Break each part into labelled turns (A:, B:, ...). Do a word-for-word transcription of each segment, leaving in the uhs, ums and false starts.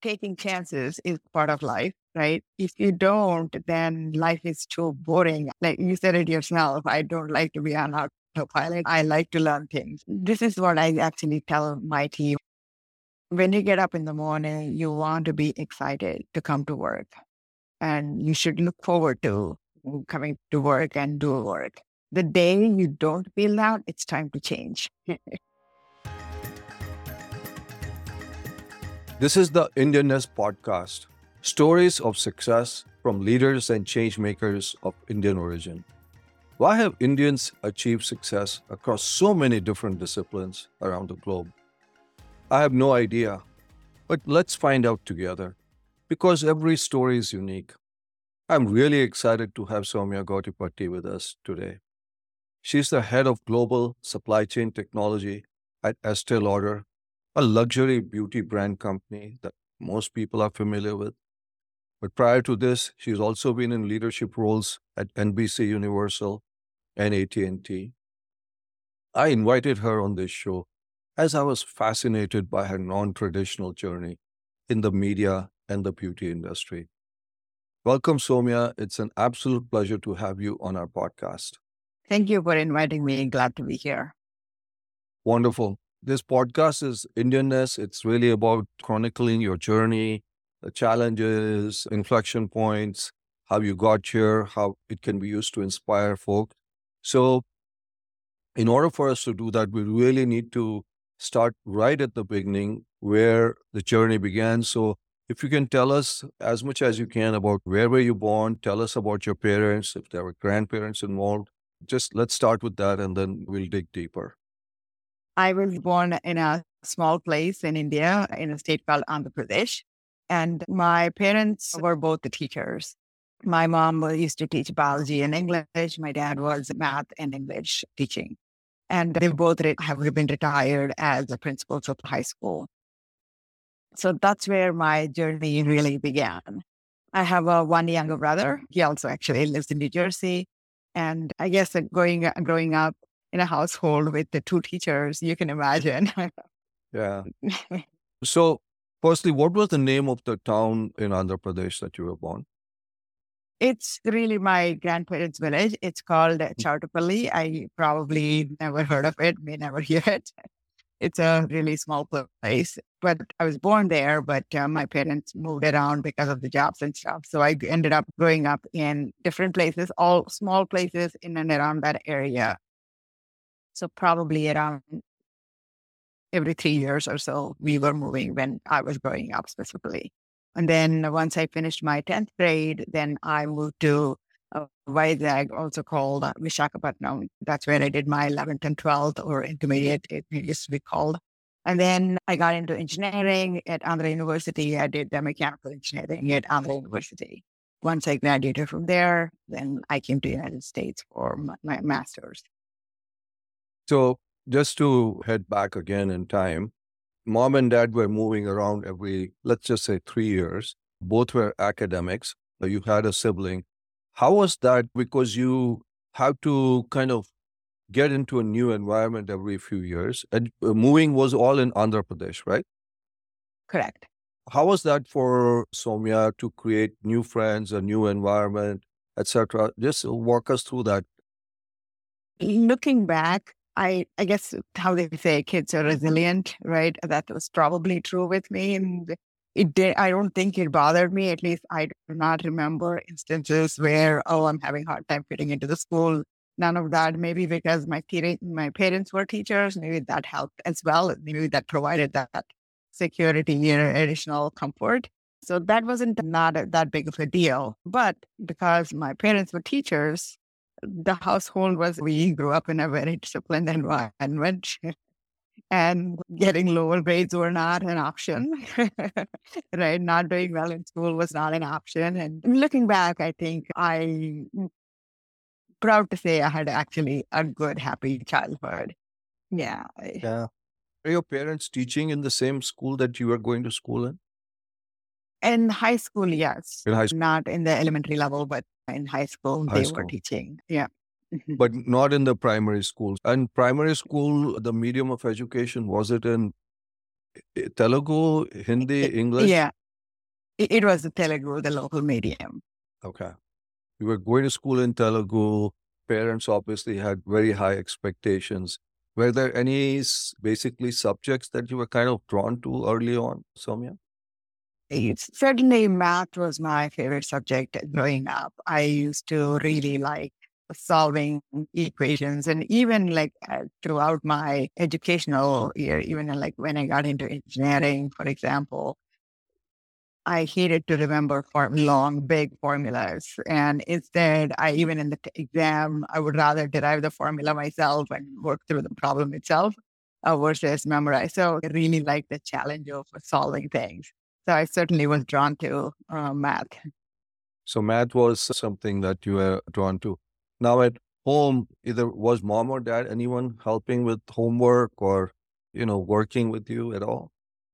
A: taking chances is part of life, right? If you don't, then life is too boring. Like you said it yourself, I don't like to be on autopilot. I like to learn things. This is what I actually tell my team. When you get up in the morning, you want to be excited to come to work, and you should look forward to coming to work and do work. The day you don't feel that, it's time to change.
B: This is the Indianness podcast, stories of success from leaders and change makers of Indian origin. Why have Indians achieved success across so many different disciplines around the globe? I have no idea, but let's find out together, because every story is unique. I'm really excited to have Soumya Gottipatti with us today. She's the head of global supply chain technology at Estee Lauder, a luxury beauty brand company that most people are familiar with. But prior to this, she's also been in leadership roles at N B C Universal and A T and T. I invited her on this show as I was fascinated by her non-traditional journey in the media and the beauty industry. Welcome, Soumya. It's an absolute pleasure to have you on our podcast.
A: Thank you for inviting me. Glad to be here.
B: Wonderful. This podcast is Indianness. It's really about chronicling your journey, the challenges, inflection points, how you got here, how it can be used to inspire folk. So in order for us to do that, we really need to start right at the beginning where the journey began. So if you can tell us as much as you can about where were you born, tell us about your parents, if there were grandparents involved. Just let's start with that and then we'll dig deeper.
A: I was born in a small place in India, in a state called Andhra Pradesh. And my parents were both the teachers. My mom used to teach biology and English. My dad was math and English teaching. And they both re- have been retired as the principals of high school. So that's where my journey really began. I have a one younger brother. He also actually lives in New Jersey. And I guess that going, growing up in a household with the two teachers, you can imagine.
B: Yeah. So, firstly, what was the name of the town in Andhra Pradesh that you were born?
A: It's really my grandparents' village. It's called Chautapalli. I probably never heard of it, may never hear it. It's a really small place, but I was born there, but uh, my parents moved around because of the jobs and stuff. So I ended up growing up in different places, all small places in and around that area. So probably around every three years or so, we were moving when I was growing up specifically. And then once I finished my tenth grade, then I moved to uh, Vizag, also called uh, Visakhapatnam. That's where I did my eleventh and twelfth, or intermediate, it used to be called. And then I got into engineering at Andhra University. I did the mechanical engineering at Andhra University. Once I graduated from there, then I came to the United States for my, my master's.
B: So, just to head back again in time, mom and dad were moving around every, let's just say, three years. Both were academics. You had a sibling. How was that? Because you have to kind of get into a new environment every few years. And uh, moving was all in Andhra Pradesh, right?
A: Correct.
B: How was that for Soumya to create new friends, a new environment, et cetera? Just walk us through that.
A: Looking back, I, I guess how they say kids are resilient, right? That was probably true with me. And it did, I don't think it bothered me. At least I do not remember instances where, oh, I'm having a hard time fitting into the school. None of that. Maybe because my, my parents were teachers. Maybe that helped as well. Maybe that provided that security and additional comfort. So that wasn't not a, that big of a deal. But because my parents were teachers, the household was, we grew up in a very disciplined environment, and getting lower grades were not an option, right? Not doing well in school was not an option. And looking back, I think I'm proud to say I had actually a good, happy childhood. Yeah.
B: Yeah. Are your parents teaching in the same school that you were going to school in?
A: In high school, yes.
B: In high school.
A: Not in the elementary level, but in high school,
B: High
A: they
B: school.
A: were teaching. Yeah.
B: But not in the primary schools. And primary school, the medium of education, was it in Telugu, Hindi, English?
A: Yeah. It, it was the Telugu, the local medium.
B: Okay. You were going to school in Telugu. Parents obviously had very high expectations. Were there any s- basically subjects that you were kind of drawn to early on, Soumya?
A: It's, certainly, math was my favorite subject growing up. I used to really like solving equations, and even like uh, throughout my educational year, even uh, like when I got into engineering, for example, I hated to remember for long, big formulas. And instead, I even in the t- exam, I would rather derive the formula myself and work through the problem itself uh, versus memorize. So I really like the challenge of solving things. So I certainly was drawn to uh, math.
B: So math was something that you were drawn to. Now at home, either was mom or dad, anyone helping with homework or, you know, working with you at all?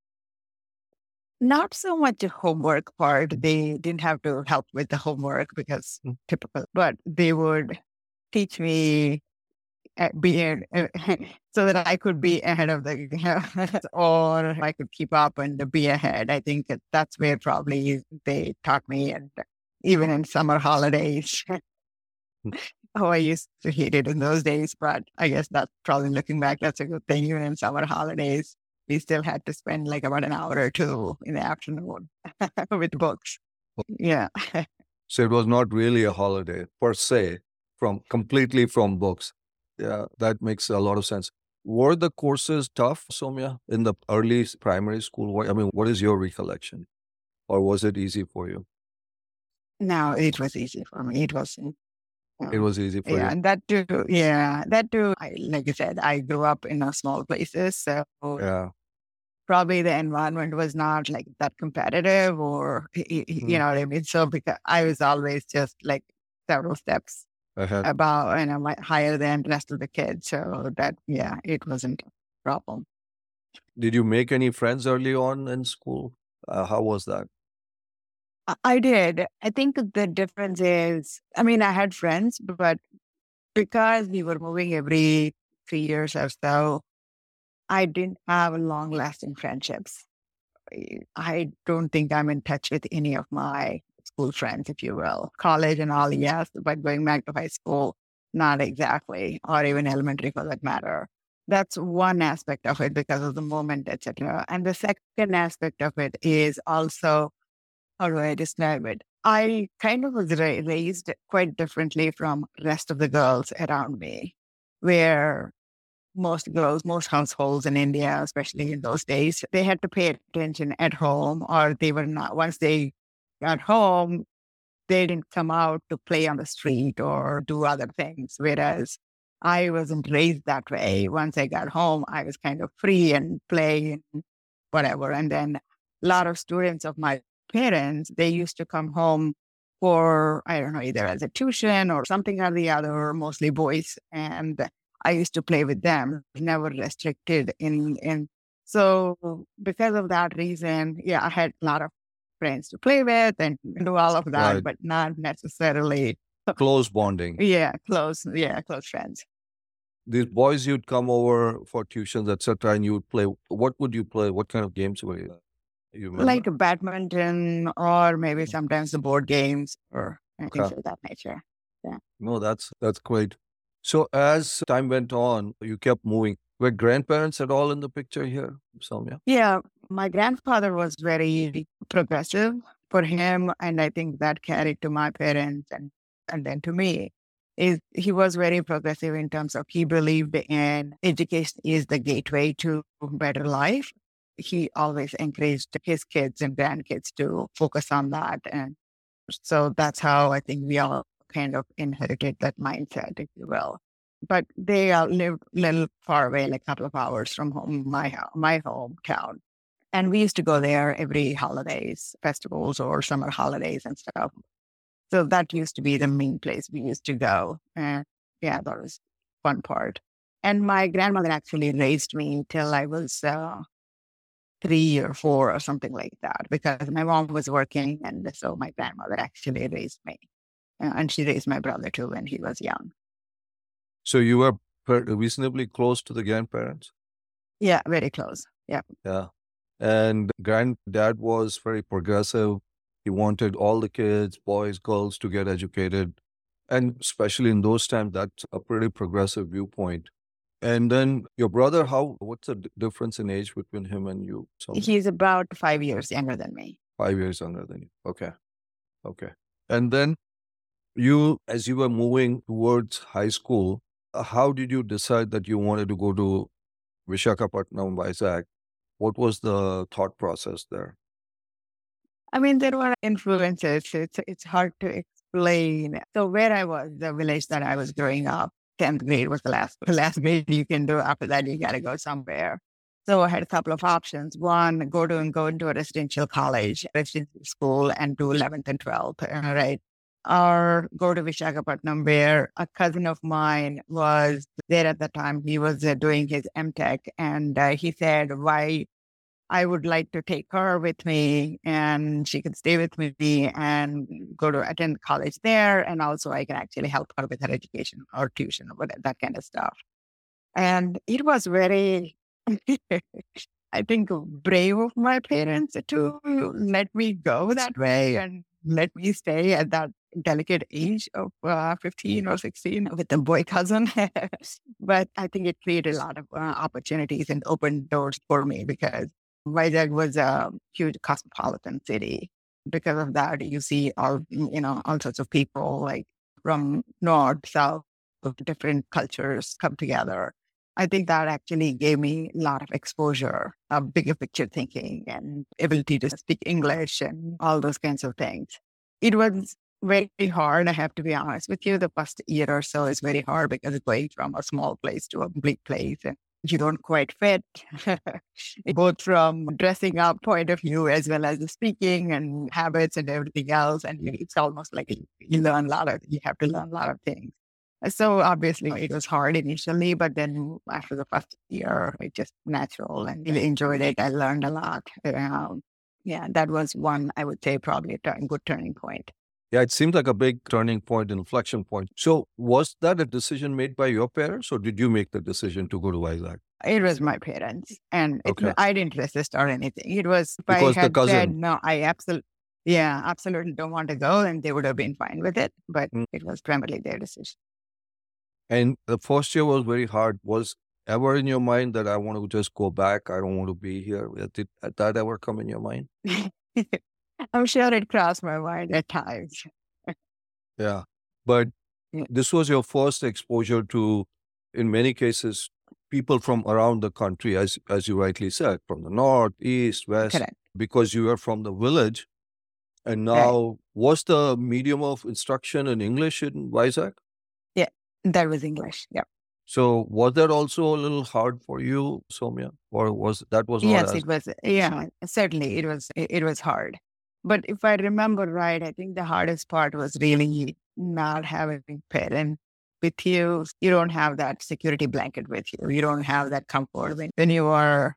A: Not so much the homework part. They didn't have to help with the homework because
B: Mm.
A: typical, but they would teach me uh, be in, uh, so that I could be ahead of the or I could keep up and be ahead. I think that that's where probably they taught me, and even in summer holidays.
B: Mm.
A: Oh, I used to hate it in those days, but I guess that's probably looking back, that's a good thing. Even in summer holidays, we still had to spend like about an hour or two in the afternoon with books. Yeah.
B: So it was not really a holiday per se, from completely from books. Yeah, that makes a lot of sense. Were the courses tough, Soumya, in the early s- primary school? What, I mean, what is your recollection? Or was it easy for you?
A: No, it was easy for me. It wasn't.
B: It
A: Um,
B: was easy for
A: yeah,
B: you.
A: and that too. Yeah, that too. I, like I said, I grew up in a small places, so
B: Yeah.
A: probably the environment was not like that competitive, or y- y- y- you
B: Mm.
A: know what I mean. So because I was always just like several steps
B: Ahead.
A: about, you know, my, higher than the rest of the kids, so that yeah, it wasn't a problem.
B: Did you make any friends early on in school? Uh, how was that?
A: I, I did. I think the difference is, I mean, I had friends, but because we were moving every three years or so, I didn't have long lasting friendships. I I don't think I'm in touch with any of my school friends, if you will. College and all, yes, but going back to high school, not exactly, or even elementary for that matter. That's one aspect of it because of the moment, et cetera. And the second aspect of it is also, how do I describe it? I kind of was ra- raised quite differently from rest of the girls around me, where most girls, most households in India, especially in those days, they had to pay attention at home, or they were not, once they got home, they didn't come out to play on the street or do other things. Whereas I wasn't raised that way. Once I got home, I was kind of free and play and whatever. And then a lot of students of my parents, they used to come home for, I don't know, either as a tuition or something or the other, mostly boys. And I used to play with them, never restricted in, in. So because of that reason, yeah, I had a lot of friends to play with and do all of that,
B: Right.
A: but not necessarily,
B: Close bonding.
A: yeah, close, yeah, close friends.
B: These boys, you'd come over for tuitions, et cetera, and you would play. What would you play? What kind of games were you? You
A: Like
B: remember?
A: badminton or maybe
B: Mm.
A: sometimes the board games or things
B: Okay.
A: of that nature. Yeah.
B: No, that's that's great. So as time went on, you kept moving. Were grandparents at all in the picture here, Soumya?
A: Yeah. My grandfather was very progressive for him. And I think that carried to my parents and, and then to me. Is he was very progressive in terms of he believed in education is the gateway to better life. He always encouraged his kids and grandkids to focus on that. And so that's how I think we all kind of inherited that mindset, if you will. But they uh, lived a little far away, like a couple of hours from home, my ho- my hometown. And we used to go there every holidays, festivals or summer holidays and stuff. So that used to be the main place we used to go. And yeah, that was fun part. And my grandmother actually raised me till I was uh, three or four or something like that, because my mom was working. And so my grandmother actually raised me. Uh, and she raised my brother too when he was young.
B: So you were per- reasonably close to the grandparents?
A: Yeah, very close. Yeah.
B: Yeah. And granddad was very progressive. He wanted all the kids, boys, girls, to get educated. And especially in those times, that's a pretty progressive viewpoint. And then your brother, how, what's the d- difference in age between him and you? Some
A: He's about five years younger than me.
B: five years younger than you. Okay. Okay. And then you, as you were moving towards high school, uh, how did you decide that you wanted to go to Vishakhapatnam, Vizag? What was the thought process there?
A: I mean, there were influences. It's it's hard to explain. So where I was, the village that I was growing up, tenth grade was the last the last grade you can do. After that, you got to go somewhere. So I had a couple of options. One, go to and go into a residential college, residential school, and do eleventh and twelfth, uh, right? Or go to Vishakhapatnam, where a cousin of mine was there at the time. He was uh, doing his MTech, and uh, he said, "Why I would like to take her with me and she could stay with me and go to attend college there. And also I can actually help her with her education or tuition or whatever, that kind of stuff." And it was very, I think, brave of my parents to let me go that way and let me stay at that delicate age of uh, fifteen or sixteen with a boy cousin. But I think it created a lot of uh, opportunities and opened doors for me because Vizag was a huge cosmopolitan city. Because of that, you see all, you know, all sorts of people like from north, south, of different cultures come together. I think that actually gave me a lot of exposure, a bigger picture thinking and ability to speak English and all those kinds of things. It was very hard, I have to be honest with you. The first year or so is very hard because it's going from a small place to a big place and you don't quite fit, both from dressing up point of view as well as the speaking and habits and everything else. And you- it's almost like you you learn a lot of, you have to learn a lot of things. So obviously it was hard initially, but then after the first year, it just natural and really enjoyed it. I learned a lot. Um, yeah, that was one, I would say, probably a turn, good turning point.
B: Yeah, it seemed like a big turning point, inflection point. So was that a decision made by your parents or did you make the decision to go to Vizag?
A: It was my parents, and it,
B: Okay.
A: I didn't resist or anything. It was, if I
B: Because the
A: had said,
B: cousin.
A: no, I absolutely, yeah, absolutely don't want to go, then they would have been fine with it. But
B: Mm.
A: it was primarily their decision.
B: And the first year was very hard. Was ever in your mind that I want to just go back? I don't want to be here. Did did that ever come in your mind?
A: I'm sure it crossed my mind at times.
B: Yeah. But
A: Yeah,
B: this was your first exposure to, in many cases, people from around the country, as as you rightly said, from the north, east, west,
A: correct.
B: because you were from the village. And
A: Right.
B: now, was the medium of instruction in English in Vizag?
A: Yeah, that was English. Yeah.
B: So was that also a little hard for you, Soumya? Or was that was not
A: Yes,
B: as
A: it was. Yeah, certainly it was. It, it was hard. But if I remember right, I think the hardest part was really not having parents with you. You don't have that security blanket with you. You don't have that comfort when, when you are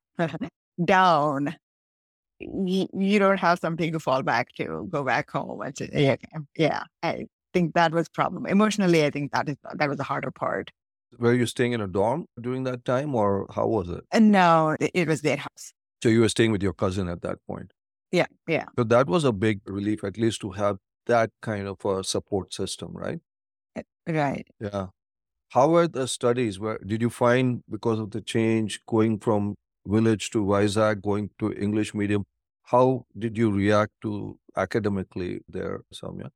A: down. You, you don't have something to fall back to, go back home. And say, yeah, yeah. I think that was problem. Emotionally, I think that is that was the harder part.
B: Were you staying in a dorm during that time, or how was it?
A: And no, it, it was their house.
B: So you were staying with your cousin at that point.
A: Yeah, yeah.
B: So that was a big relief, at least to have that kind of a support system, right?
A: Right.
B: Yeah. How were the studies? Where did you find, because of the change going from village to Vizag, going to English medium, how did you react to academically there, Soumya?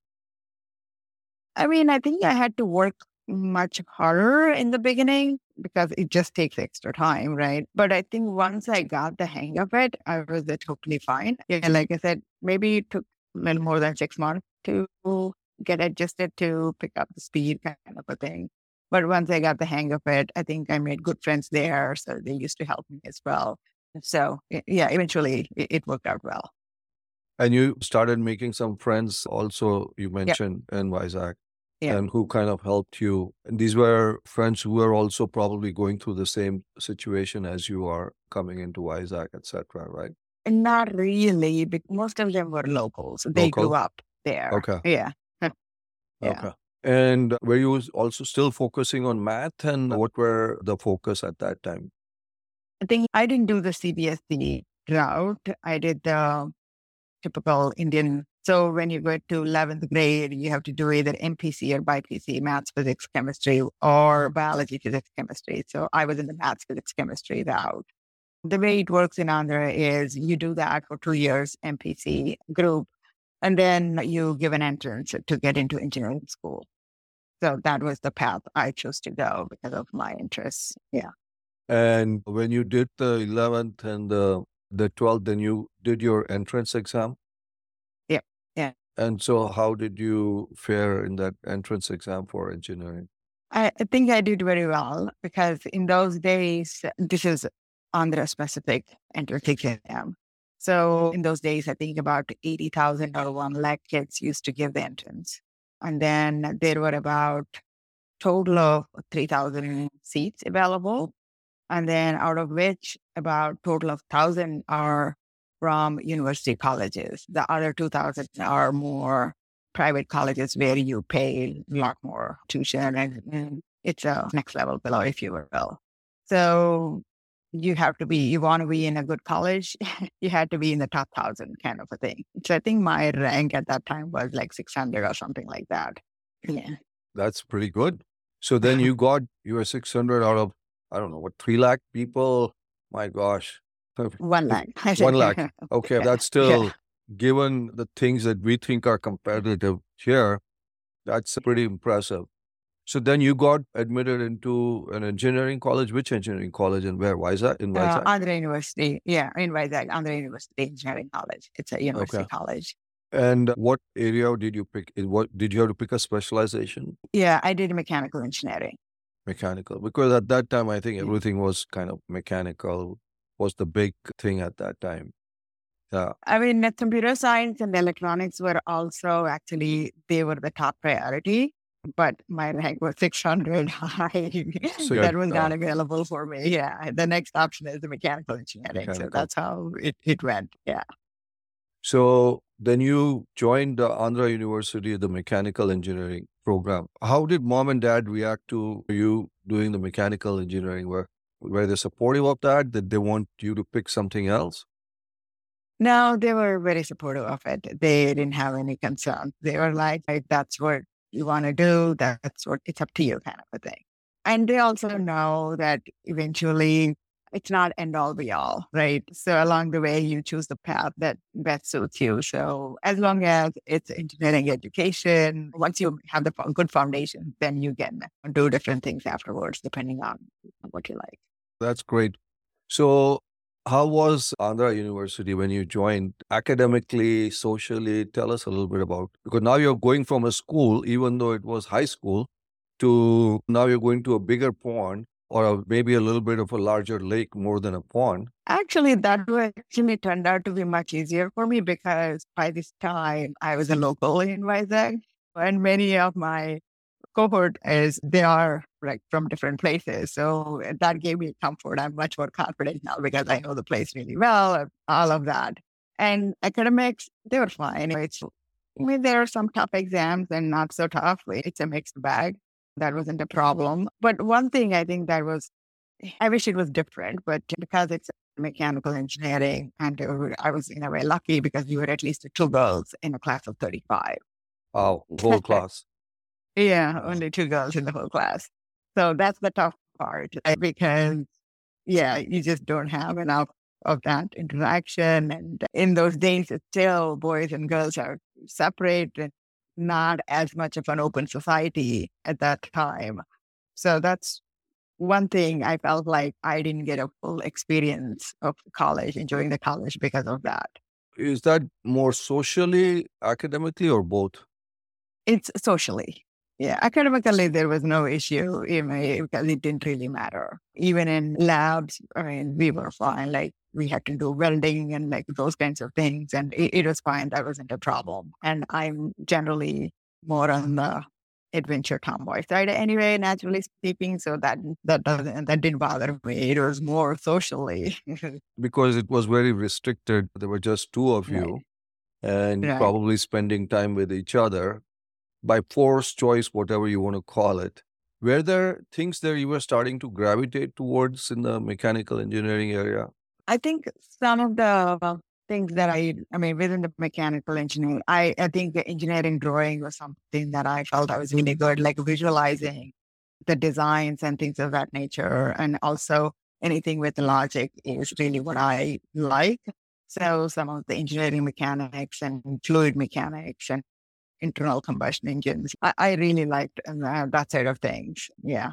A: I mean, I think I had to work much harder in the beginning because it just takes extra time, right? But I think once I got the hang of it, I was uh, totally fine. Yeah, like I said, maybe it took a little more than six months to get adjusted to pick up the speed kind of a thing. But once I got the hang of it, I think I made good friends there. So they used to help me as well. So y- yeah, eventually it, it worked out well.
B: And you started making some friends also, you
A: Yep.
B: mentioned, in Vizag,
A: Yeah.
B: and who kind of helped you. And these were friends who were also probably going through the same situation as you are coming into Vizag, et cetera, right?
A: And not really, but most of them were locals. They grew
B: Local?
A: up there.
B: Okay.
A: Yeah. Yeah.
B: Okay. And were you also still focusing on math, and what were the focus at that time?
A: I think I didn't do the C B S E route. I did the typical Indian So when you go to eleventh grade, you have to do either M P C or B P C, maths, physics, chemistry, or biology, physics, chemistry. So I was in the maths, physics, chemistry route. The way it works in Andhra is you do that for two years, M P C group, and then you give an entrance to get into engineering school. So that was the path I chose to go because of my interests. Yeah.
B: And when you did the eleventh and the, the twelfth, then you did your entrance exam.
A: Yeah. Yeah.
B: And so how did you fare in that entrance exam for engineering?
A: I, I think I did very well because in those days, this is Andhra specific entrance exam. So in those days, I think about eighty thousand or one lakh kids used to give the entrance. And then there were about total of three thousand seats available. And then out of which about total of one thousand are from university colleges. The other two thousand are more private colleges where you pay a lot more tuition and, and it's a next level below, if you will. So you have to be, you want to be in a good college, you had to be in the top thousand kind of a thing. So I think my rank at that time was like six hundred or something like that. Yeah.
B: That's pretty good. So then you got, you were six hundred out of, I don't know, what, three lakh people? My gosh.
A: One lakh.
B: One lakh. Okay, that's still,
A: Yeah.
B: given the things that we think are competitive here, that's pretty impressive. So then you got admitted into an engineering college. Which engineering college and where? Vizag? In
A: Uh,
B: Vizag?
A: Andhra University. Yeah, in Vizag, Andhra University Engineering College. It's a university
B: Okay.
A: college.
B: And what area did you pick? Is What did you have to pick a specialization?
A: Yeah, I did mechanical engineering.
B: Mechanical. Because at that time, I think
A: Yeah.
B: everything was kind of mechanical, was the big thing at that time. Yeah.
A: I mean, uh, computer science and electronics were also actually, they were the top priority, but my rank was six hundred high.
B: So you
A: That
B: had,
A: was
B: uh,
A: not available for me. Yeah. The next option is the mechanical engineering. So
B: mechanical.
A: that's how it, it went. Yeah.
B: So then you joined the Andhra University, the mechanical engineering program. How did mom and dad react to you doing the mechanical engineering? Were, were they supportive of that? Did they want you to pick something else?
A: No, they were very supportive of it. They didn't have any concerns. They were like, if that's what you want to do, that's what it's up to you kind of a thing. And they also know that eventually it's not end all be all, right? So along the way, you choose the path that best suits you. So as long as it's engineering education, once you have the fo- good foundation, then you can do different things afterwards, depending on what you like.
B: That's great. So how was Andhra University when you joined academically, socially? Tell us a little bit about, because now you're going from a school, even though it was high school, to now you're going to a bigger pond or a, maybe a little bit of a larger lake more than a pond.
A: Actually, that would actually turned out to be much easier for me because by this time I was a local in Vizag, and many of my cohort is they are like from different places. So that gave me comfort. I'm much more confident now because I know the place really well, and all of that. And academics, they were fine. It's, I mean, there are some tough exams and not so tough. It's a mixed bag. That wasn't a problem. But one thing I think that was, I wish it was different, but because it's mechanical engineering, and I was in a way lucky because we were at least two girls in a class of thirty-five.
B: Wow, whole class.
A: Yeah,
B: Wow.
A: only two girls in the whole class. So that's the tough part uh, because, yeah, you just don't have enough of that interaction. And in those days, it's still boys and girls are separate and not as much of an open society at that time. So that's one thing I felt like I didn't get a full experience of college, enjoying the college because of that.
B: Is that more socially, academically, or both?
A: It's socially. Yeah, academically, there was no issue even because it didn't really matter. Even in labs, I mean, we were fine. Like we had to do welding and like those kinds of things, and it, it was fine. That wasn't a problem. And I'm generally more on the adventure tomboy side anyway, naturally speaking. So that that doesn't that didn't bother me. It was more socially.
B: Because it was very restricted. There were just two of
A: Right.
B: you and
A: Right.
B: probably spending time with each other by force, choice, whatever you want to call it. Were there things that you were starting to gravitate towards in the mechanical engineering area?
A: I think some of the things that I, I mean, within the mechanical engineering, I, I think the engineering drawing was something that I felt I was really good, like visualizing the designs and things of that nature. And also anything with logic is really what I like. So some of the engineering mechanics and fluid mechanics and internal combustion engines, I, I really liked uh, that side of things. Yeah.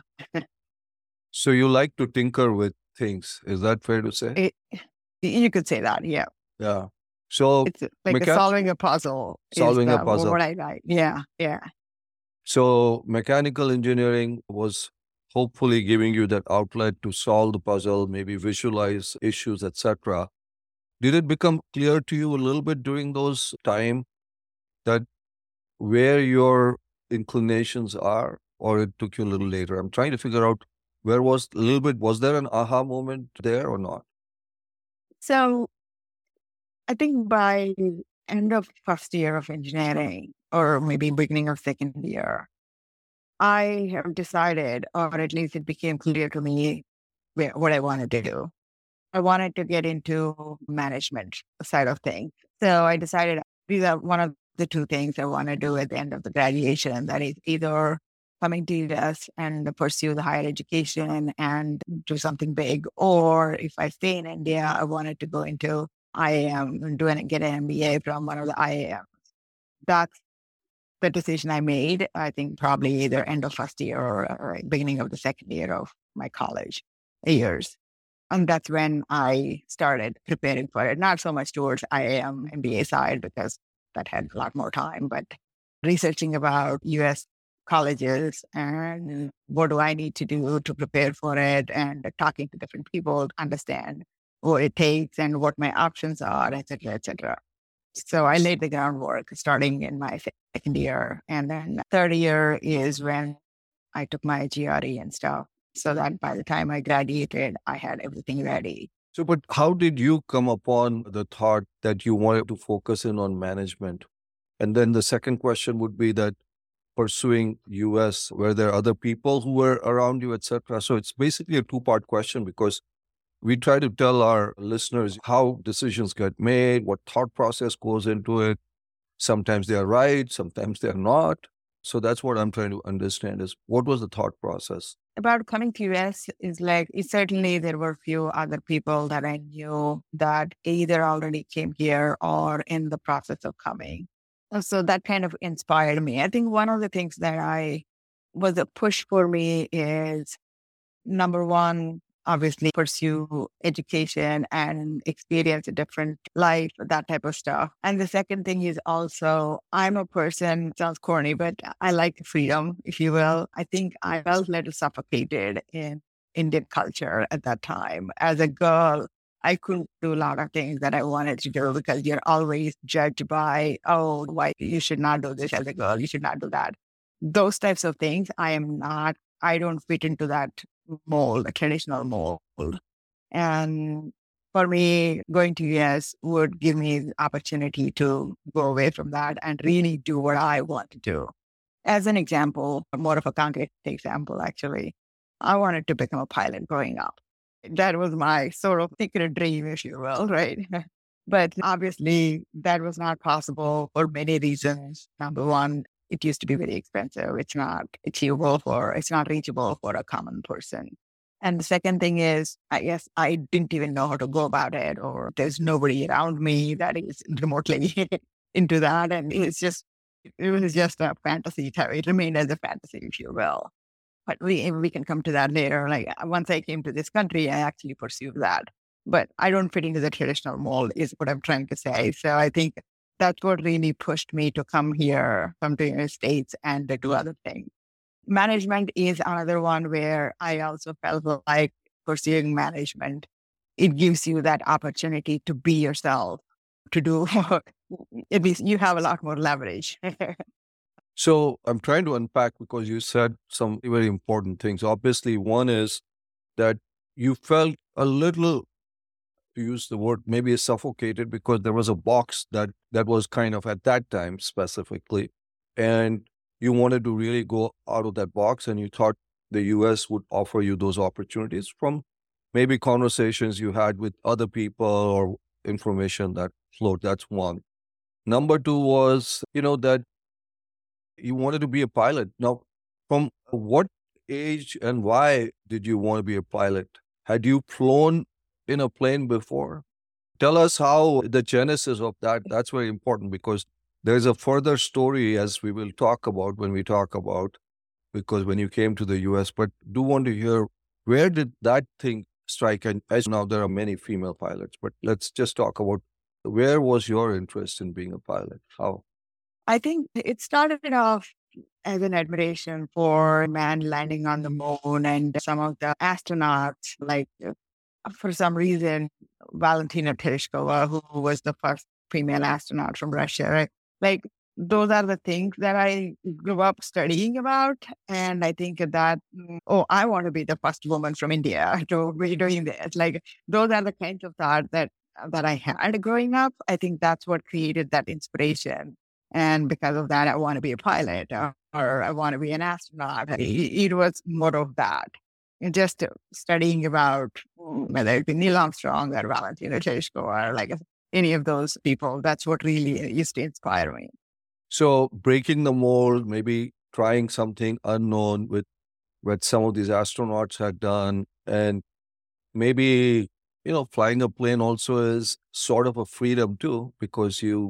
B: So you like to tinker with things. Is that fair to say?
A: It, you could say that. Yeah.
B: Yeah. So
A: It's like a
B: mecha-
A: solving a puzzle is
B: solving a
A: the,
B: puzzle.
A: what I like. Yeah. Yeah.
B: So mechanical engineering was hopefully giving you that outlet to solve the puzzle, maybe visualize issues, et cetera. Did it become clear to you a little bit during those time that where your inclinations are, or it took you a little later? I'm trying to figure out where was a little bit, was there an aha moment there or not?
A: So I think by end of first year of engineering, or maybe beginning of second year, I have decided, or at least it became clear to me where, what I wanted to do. I wanted to get into management side of things. So I decided these are one of the two things I want to do at the end of the graduation. That is either coming to U S and pursue the higher education and do something big, or if I stay in India, I wanted to go into I A M and do an, get an M B A from one of the I A Ms. That's the decision I made. I think probably either end of first year or, or beginning of the second year of my college years. And that's when I started preparing for it. Not so much towards I A M M B A side, because that had a lot more time, but researching about U S colleges and what do I need to do to prepare for it, and talking to different people to understand what it takes and what my options are, et cetera, et cetera. So I laid the groundwork starting in my second year. And then third year is when I took my G R E and stuff, so that by the time I graduated, I had everything ready.
B: So, but how did you come upon the thought that you wanted to focus in on management? And then the second question would be that pursuing U S, were there other people who were around you, et cetera? So it's basically a two-part question, because we try to tell our listeners how decisions get made, what thought process goes into it. Sometimes they are right, sometimes they are not. So that's what I'm trying to understand is what was the thought process?
A: About coming to U S is like, it, certainly there were a few other people that I knew that either already came here or in the process of coming. So that kind of inspired me. I think one of the things that I was a push for me is, number one, obviously pursue education and experience a different life, that type of stuff. And the second thing is also, I'm a person, sounds corny, but I like freedom, if you will. I think I felt a little suffocated in Indian culture at that time. As a girl, I couldn't do a lot of things that I wanted to do because you're always judged by, oh, why you should not do this as a girl, you should not do that. Those types of things, I am not, I don't fit into that mold, a traditional mold. And for me, going to U S would give me the opportunity to go away from that and really do what I want to do. As an example, more of a concrete example, actually, I wanted to become a pilot growing up. That was my sort of secret dream, if you will, right? But obviously, that was not possible for many reasons. Number one, it used to be very expensive. It's not achievable for, it's not reachable for a common person. And the second thing is, I guess I didn't even know how to go about it, or there's nobody around me that is remotely into that. And it's just, it was just a fantasy. It remained as a fantasy, if you will. But we we can come to that later. Like once I came to this country, I actually pursued that. But I don't fit into the traditional mold, is what I'm trying to say. So I think that's what really pushed me to come here, come to the United States and to do other things. Management is another one where I also felt like pursuing management, it gives you that opportunity to be yourself, to do, at least you have a lot more leverage.
B: So I'm trying to unpack, because you said some very important things. Obviously, one is that you felt a little, to use the word, maybe suffocated, because there was a box that that was kind of at that time specifically, and you wanted to really go out of that box, and you thought the U S would offer you those opportunities from maybe conversations you had with other people or information that float. That's one. Number two was, you know, that you wanted to be a pilot. Now, from what age and why did you want to be a pilot? Had you flown in a plane before? Tell us how the genesis of that. That's very important because there's a further story as we will talk about when we talk about because when you came to the U S, but do want to hear where did that thing strike? And as now there are many female pilots, but let's just talk about where was your interest in being a pilot? How?
A: I think it started off as an admiration for man landing on the moon and some of the astronauts, like uh, for some reason, Valentina Tereshkova, who was the first female astronaut from Russia, right? Like those are the things that I grew up studying about. And I think that, mm, oh, I want to be the first woman from India to be doing this. Like those are the kinds of thoughts that that I had growing up. I think that's what created that inspiration. And because of that, I want to be a pilot or, or I want to be an astronaut. It, it was more of that. And just uh, studying about mm, whether it be Neil Armstrong or Valentina Tereshkova or like any of those people, that's what really used to inspire me.
B: So breaking the mold, maybe trying something unknown with what some of these astronauts had done, and maybe you know flying a plane also is sort of a freedom too because you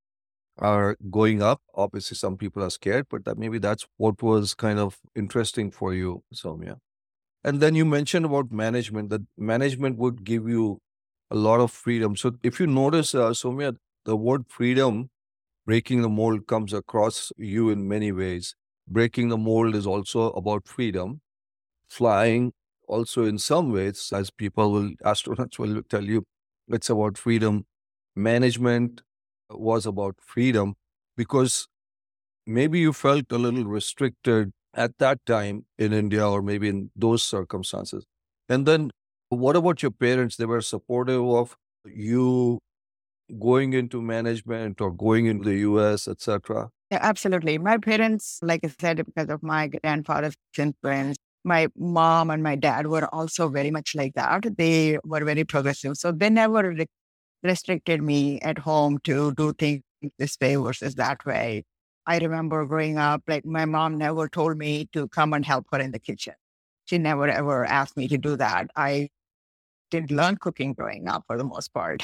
B: are going up. Obviously, some people are scared, but that maybe that's what was kind of interesting for you, Soumya. And then you mentioned about management, that management would give you a lot of freedom. So if you notice, uh, Soumya, the word freedom, breaking the mold comes across you in many ways. Breaking the mold is also about freedom. Flying also in some ways, as people will, astronauts will tell you, it's about freedom. Management was about freedom because maybe you felt a little restricted at that time in India or maybe in those circumstances. And then what about your parents? They were supportive of you going into management or going into the U S, et cetera.
A: Yeah, absolutely. My parents, like I said, because of my grandfather's influence, my mom and my dad were also very much like that. They were very progressive. So they never re- restricted me at home to do things this way versus that way. I remember growing up, like my mom never told me to come and help her in the kitchen. She never ever asked me to do that. I didn't learn cooking growing up for the most part.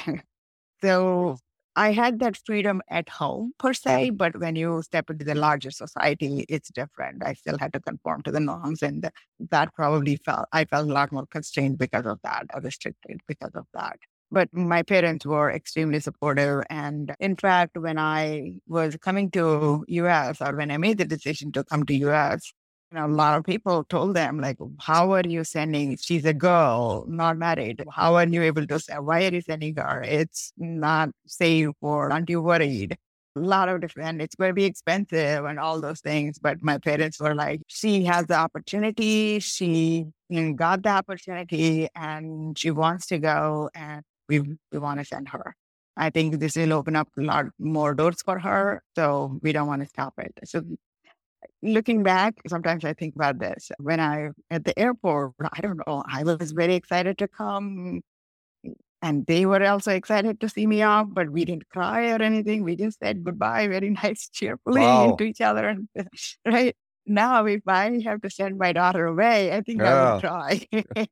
A: So I had that freedom at home per se, but when you step into the larger society, it's different. I still had to conform to the norms, and that probably felt I felt a lot more constrained because of that, or restricted because of that. But my parents were extremely supportive, and in fact, when I was coming to U S or when I made the decision to come to U S, you know, a lot of people told them, like, how are you sending? She's a girl, not married. How are you able to send? Why are you sending her? It's not safe or aren't you worried? A lot of different, it's going to be expensive and all those things. But my parents were like, she has the opportunity. She you know, got the opportunity and she wants to go and we, we want to send her. I think this will open up a lot more doors for her. So we don't want to stop it. So looking back, sometimes I think about this. When I at the airport, I don't know, I was very excited to come. And they were also excited to see me off, but we didn't cry or anything. We just said goodbye very nice, cheerfully
B: Wow.
A: to each other. And right now, if I have to send my daughter away, I think I will
B: Yeah.
A: cry.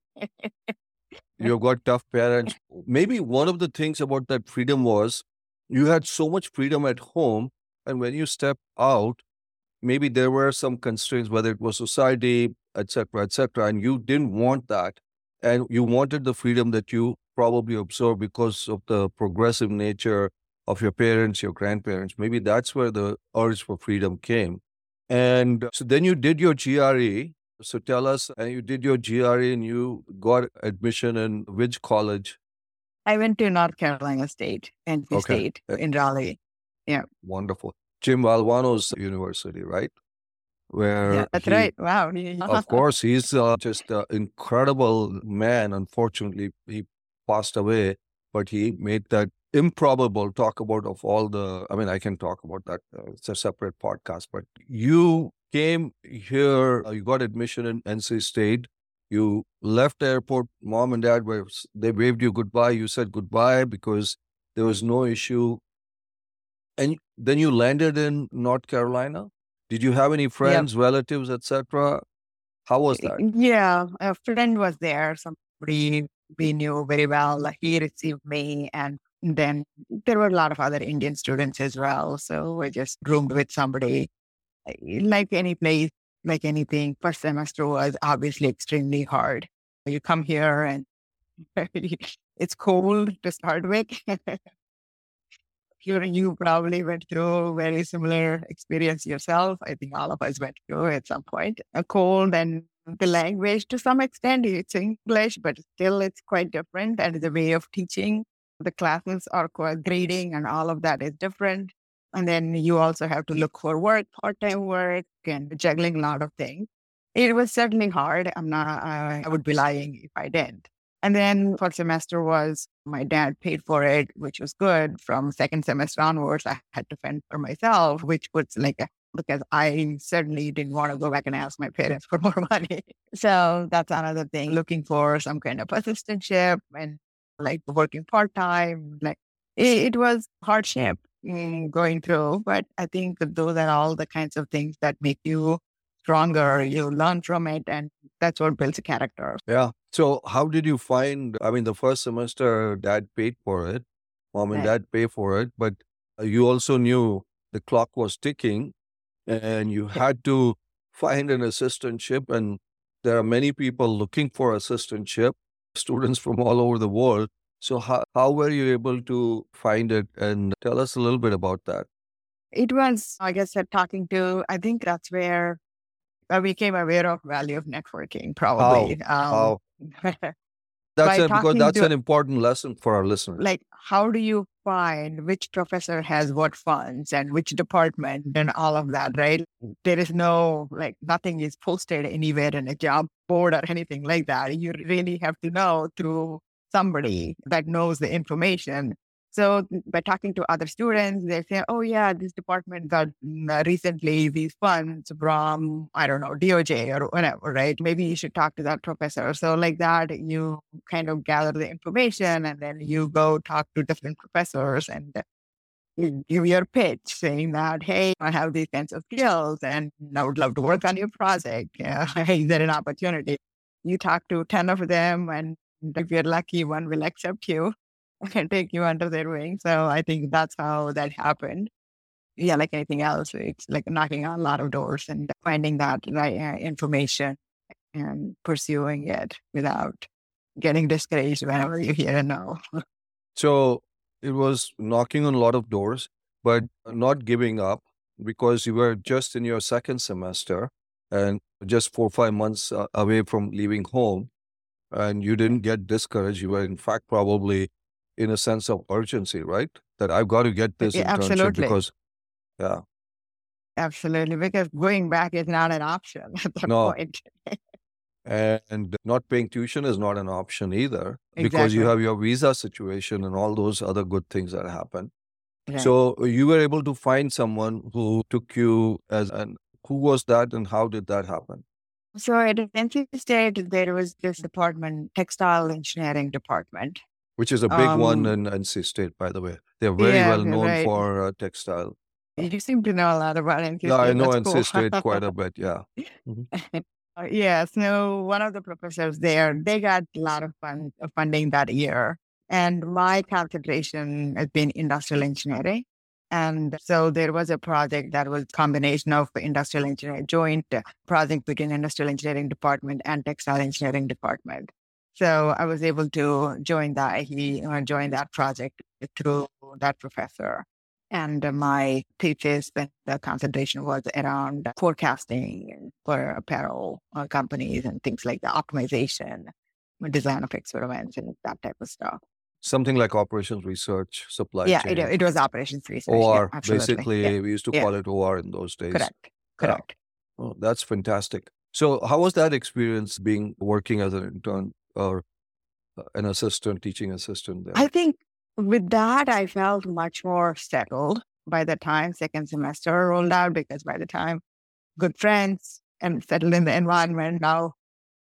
B: You've got tough parents. Maybe one of the things about that freedom was you had so much freedom at home. And when you step out, maybe there were some constraints, whether it was society, et cetera, et cetera, and you didn't want that. And you wanted the freedom that you probably observed because of the progressive nature of your parents, your grandparents. Maybe that's where the urge for freedom came. And so then you did your G R E. So tell us, and you did your G R E and you got admission in which college?
A: I went to North Carolina State, N C
B: Okay,
A: State
B: uh,
A: in Raleigh. Yeah,
B: wonderful. Jim Valvano's university, right?
A: yeah,
B: Where
A: that's
B: he,
A: right. Wow.
B: of course, he's uh, just an incredible man. Unfortunately, he passed away, but he made that improbable talk about of all the, I mean, I can talk about that. Uh, it's a separate podcast, but you came here, uh, you got admission in N C State. You left the airport, mom and dad were, they waved you goodbye. You said goodbye because There was no issue. And then you landed in North Carolina. Did you have any
A: Yep.
B: friends, relatives, et cetera? How was that?
A: Yeah, a friend was there, somebody we knew very well. Like, he received me, and then there were a lot of other Indian students as well. So we just roomed with somebody. Like any place, like anything, first semester was obviously extremely hard. You come here and it's cold to start with. you you probably went through very similar experience yourself. I think all of us went through at some point. A cold, and the language to some extent it's English, but still it's quite different. And the way of teaching, the classes are quite grading and all of that is different. And then you also have to look for work, part-time work, and juggling a lot of things. It was certainly hard. I'm not, I, I would be lying if I didn't. And then first semester was, my dad paid for it, which was good. From second semester onwards, I had to fend for myself, which was like, a, because I certainly didn't want to go back and ask my parents for more money. So that's another thing, looking for some kind of assistantship and like working part-time. Like it, it was hardship mm, going through, but I think that those are all the kinds of things that make you stronger. You learn from it, and that's what builds a character.
B: Yeah. So how did you find, I mean, the first semester dad paid for it, mom and
A: Right.
B: dad pay for it, but you also knew the clock was ticking and you
A: Yeah.
B: had to find an assistantship. And there are many people looking for assistantship, students from all over the world. So how, how were you able to find it? And tell us a little bit about that.
A: It was, I guess, uh, talking to, I think that's where I became aware of value of networking,
B: How?
A: probably. Um,
B: How? That's
A: by
B: a, because
A: talking
B: that's
A: to,
B: an important lesson for our listeners.
A: like, how do you find which professor has what funds and which department and all of that, right? There is no, like, nothing is posted anywhere in a job board or anything like that. You really have to know through somebody that knows the information. So by talking to other students, they say, oh yeah, this department got mm, uh, recently these funds from, I don't know, D O J or whatever, right? Maybe you should talk to that professor. So like that, you kind of gather the information, and then you go talk to different professors and you give your pitch saying that, hey, I have these kinds of skills and I would love to work on your project. Yeah. Is there an opportunity? You talk to ten of them, and if you're lucky, one will accept you and take you under their wing. So I think that's how that happened. Yeah, like anything else, it's like knocking on a lot of doors and finding that right uh, information and pursuing it without getting discouraged whenever you hear a no.
B: So it was knocking on a lot of doors, but not giving up because you were just in your second semester and just four or five months uh, away from leaving home, and you didn't get discouraged. You were, in fact, probably in a sense of urgency, right? That I've got to get this
A: Yeah,
B: internship
A: absolutely.
B: because, yeah,
A: Absolutely. Because going back is not an option at that
B: no.
A: point.
B: And not paying tuition is not an option either because you
A: Exactly.
B: have your visa situation and all those other good things that happen.
A: Right.
B: So you were able to find someone who took you as, and who was that and how did that happen?
A: So at N C State, there was this department, textile engineering department.
B: Which is a big one
A: Um,
B: in N C State, by the way. They're very
A: yeah,
B: well known
A: right.
B: for uh, textile.
A: You seem to know a lot about N C
B: Yeah, I
A: State.
B: know
A: That's
B: N C
A: cool.
B: State quite a bit. Yeah. Mhm.
A: Uh, yeah, so one of the professors there, they got a lot of fund, uh, funding that year. And my concentration has been industrial engineering. And so there was a project that was combination of industrial engineering, joint uh, project between industrial engineering department and textile engineering department. So I was able to join that. He uh, joined that project through that professor. And uh, my thesis and the concentration was around forecasting for apparel uh, companies and things like the optimization, design of experiments, and that type of stuff.
B: Something like operations research, supply
A: Yeah, it,
B: chain,
A: it was operations research. Yeah,
B: O R.
A: absolutely.
B: Basically,
A: Yeah,
B: we used to
A: yeah,
B: call it O R in those days.
A: correct,
B: Yeah.
A: correct.
B: Oh, that's fantastic. So how was that experience being working as an intern or uh, an assistant, teaching assistant there?
A: I think with that, I felt much more settled by the time second semester rolled out, because by the time good friends and settled in the environment, now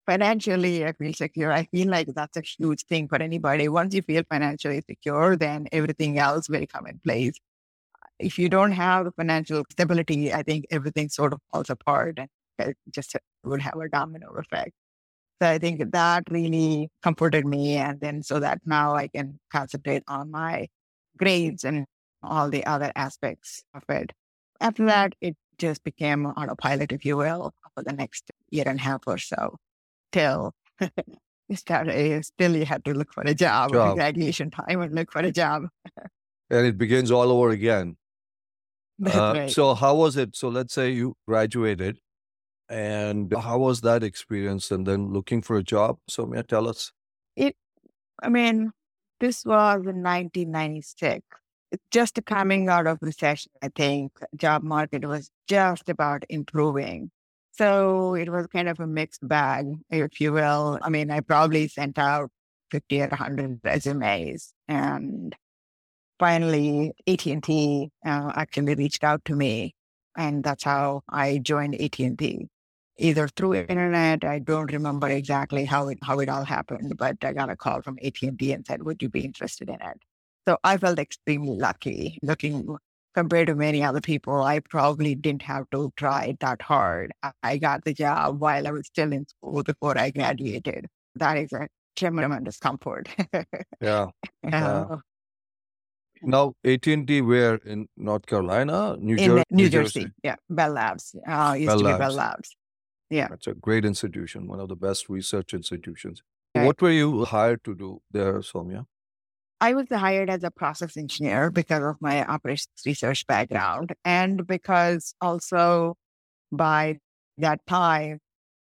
A: financially, I feel secure. I feel like that's a huge thing for anybody. Once you feel financially secure, then everything else will come in place. If you don't have the financial stability, I think everything sort of falls apart and it just would have a domino effect. So I think that really comforted me. And then so that now I can concentrate on my grades and all the other aspects of it. After that, it just became autopilot, if you will, for the next year and a half or so till you started, still you had to look for a job,
B: Job.
A: graduation time and look for a job.
B: And it begins all over again.
A: That's
B: Uh,
A: right.
B: so how was it? So let's say you graduated, and how was that experience? And then looking for a job. Soumya, tell us.
A: It, I mean, this was in nineteen ninety-six. It's just coming out of recession, I think. Job market was just about improving. So it was kind of a mixed bag, if you will. I mean, I probably sent out fifty or one hundred resumes. And finally, A T and T uh, actually reached out to me. And that's how I joined A T and T. Either through internet, I don't remember exactly how it how it all happened, but I got a call from A T and T and said, "Would you be interested in it?" So I felt extremely lucky. Looking compared to many other people, I probably didn't have to try that hard. I, I got the job while I was still in school before I graduated. That is a tremendous comfort.
B: Yeah. Yeah.
A: Uh,
B: Now, A T and T, where in North Carolina, New,
A: in
B: Jer-
A: New Jersey, yeah, Bell Labs. Uh, used
B: Bell
A: to be Bell
B: Labs.
A: Labs. Yeah.
B: That's a great institution, one of the best research institutions.
A: Right.
B: What were you hired to do there, Soumya?
A: I was hired as a process engineer because of my operations research background and because also by that time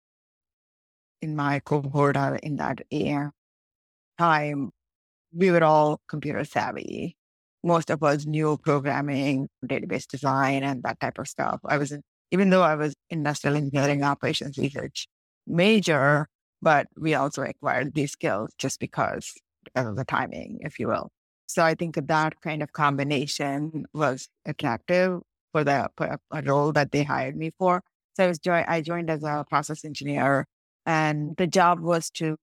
A: in my cohort or in that year time, we were all computer savvy. Most of us knew programming, database design, and that type of stuff. I was, in, even though I was industrial engineering operations research major, but we also acquired these skills just because of the timing, if you will. So I think that kind of combination was attractive for the for a role that they hired me for. So I was joined. I joined as a process engineer, and the job was to